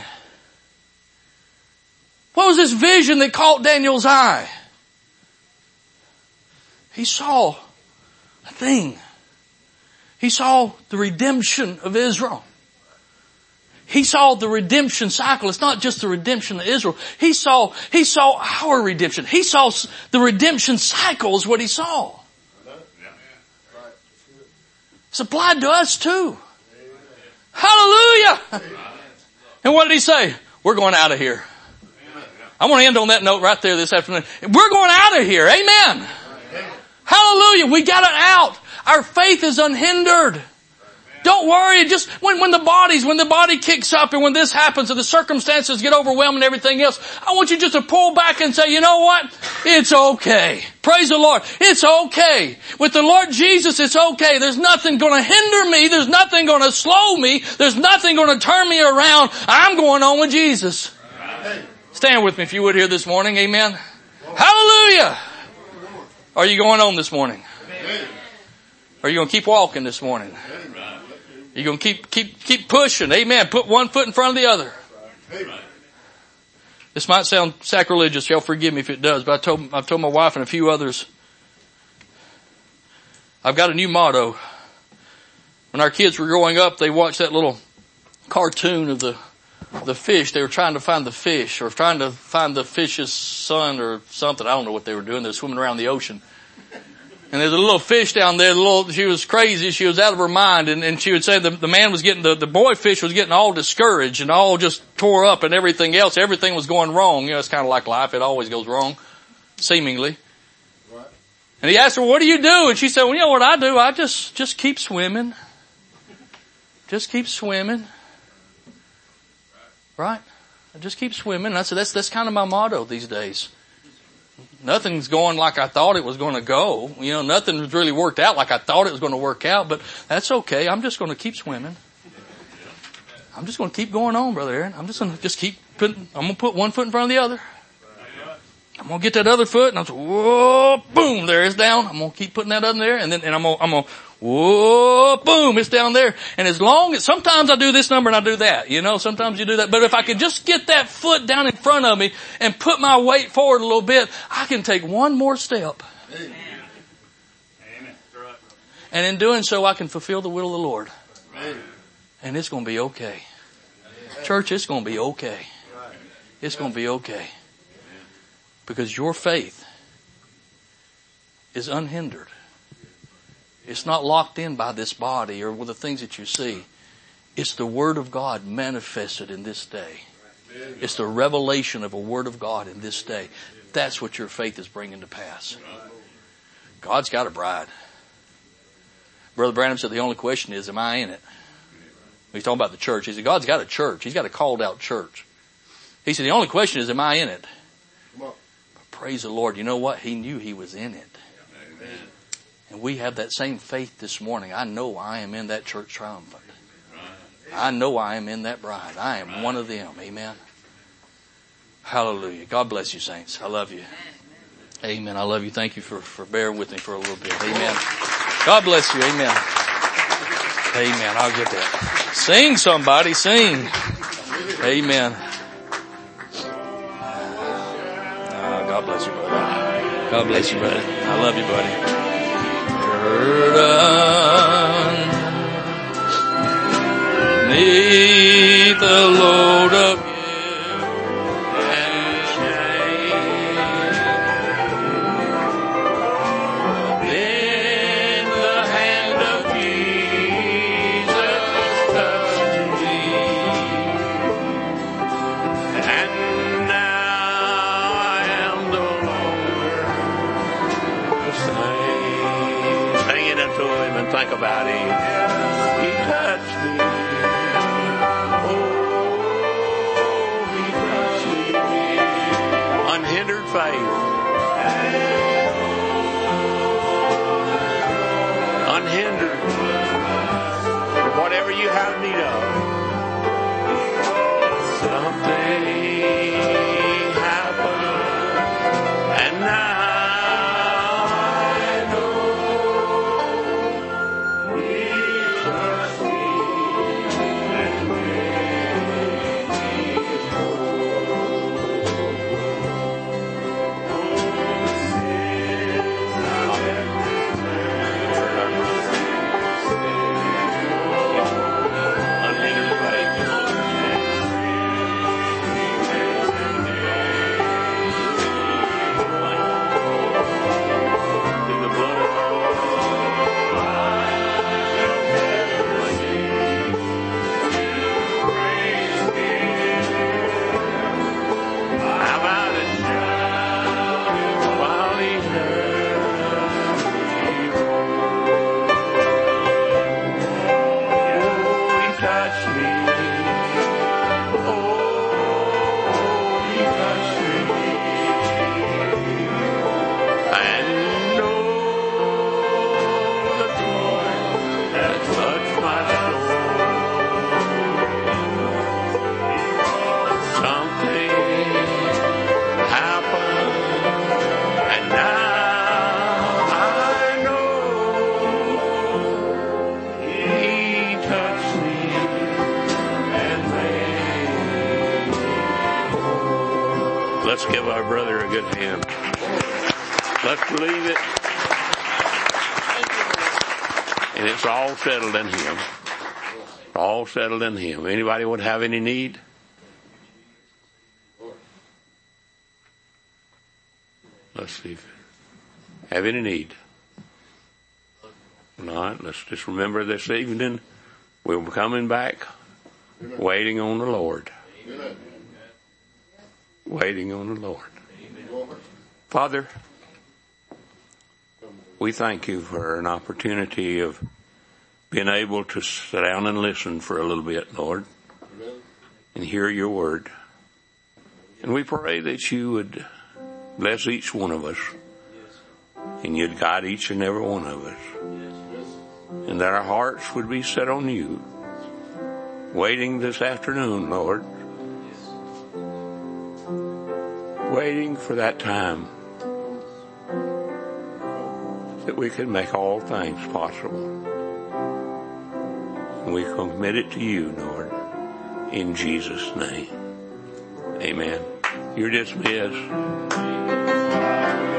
What was this vision that caught Daniel's eye? He saw a thing. He saw the redemption of Israel. He saw the redemption cycle. It's not just the redemption of Israel. He saw, he saw our redemption. He saw the redemption cycle is what he saw. It's applied to us too. Hallelujah. And what did he say? We're going out of here. I want to end on that note right there this afternoon. We're going out of here. Amen. Hallelujah. We got it out. Our faith is unhindered. Don't worry, just when, when the bodies, when the body kicks up and when this happens and the circumstances get overwhelmed and everything else, I want you just to pull back and say, you know what? It's okay. Praise the Lord. It's okay. With the Lord Jesus, it's okay. There's nothing going to hinder me. There's nothing going to slow me. There's nothing going to turn me around. I'm going on with Jesus. Stand with me if you would here this morning. Amen. Hallelujah. Are you going on this morning? Are you going to keep walking this morning? You're going to keep, keep, keep pushing. Amen. Put one foot in front of the other. This might sound sacrilegious. Y'all forgive me if it does, but I told, I've told my wife and a few others, I've got a new motto. When our kids were growing up, they watched that little cartoon of the, the fish. They were trying to find the fish or trying to find the fish's son or something. I don't know what they were doing. They were swimming around the ocean. And there's a little fish down there, the little, she was crazy, she was out of her mind, and, and she would say the, the man was getting, the, the boy fish was getting all discouraged and all just tore up and everything else, everything was going wrong. You know, it's kind of like life, it always goes wrong, seemingly. Right. And he asked her, what do you do? And she said, well, you know what I do? I just, just keep swimming. Just keep swimming. Right? I just keep swimming. And I said, that's, that's kind of my motto these days. Nothing's going like I thought it was going to go. You know, nothing's really worked out like I thought it was going to work out, but that's okay. I'm just going to keep swimming. I'm just going to keep going on, Brother Aaron. I'm just going to just keep putting, I'm going to put one foot in front of the other. I'm going to get that other foot and I'm going to, whoa, boom, there it's down. I'm going to keep putting that other there and then, and I'm going to, I'm going to, whoa, boom, it's down there. And as long as, sometimes I do this number and I do that, you know, sometimes you do that. But if I could just get that foot down in front of me and put my weight forward a little bit, I can take one more step. Amen. And in doing so, I can fulfill the will of the Lord. Amen. And it's going to be okay. Church, it's going to be okay. It's going to be okay. Because your faith is unhindered. It's not locked in by this body or with the things that you see. It's the Word of God manifested in this day. It's the revelation of a Word of God in this day. That's what your faith is bringing to pass. God's got a bride. Brother Branham said the only question is, am I in it? He's talking about the church. He said, God's got a church. He's got a called out church. He said, the only question is, am I in it? Praise the Lord. You know what? He knew he was in it. Amen. And we have that same faith this morning. I know I am in that church triumphant. I know I am in that bride. I am one of them. Amen. Hallelujah. God bless you, saints. I love you. Amen. I love you. Thank you for, for bearing with me for a little bit. Amen. God bless you. Amen. Amen. I'll get that. Sing, somebody. Sing. Amen. God bless you, brother. God bless you, buddy. I love you, buddy. Burden, neath the load of about him. He touched me. Oh, he touched me. Unhindered faith. Unhindered. Whatever you have need of. Something happened. And now let's give our brother a good hand. Let's believe it. And it's all settled in him. All settled in him. Anybody would have any need? Let's see if have any need. All right, let's just remember this evening we'll be coming back waiting on the Lord. Waiting on the Lord. Father, we thank you for an opportunity of being able to sit down and listen for a little bit, Lord, and hear your word. And we pray that you would bless each one of us, and you'd guide each and every one of us, and that our hearts would be set on you, waiting this afternoon, Lord, waiting for that time that we can make all things possible. And we commit it to you, Lord, in Jesus' name. Amen. You're dismissed.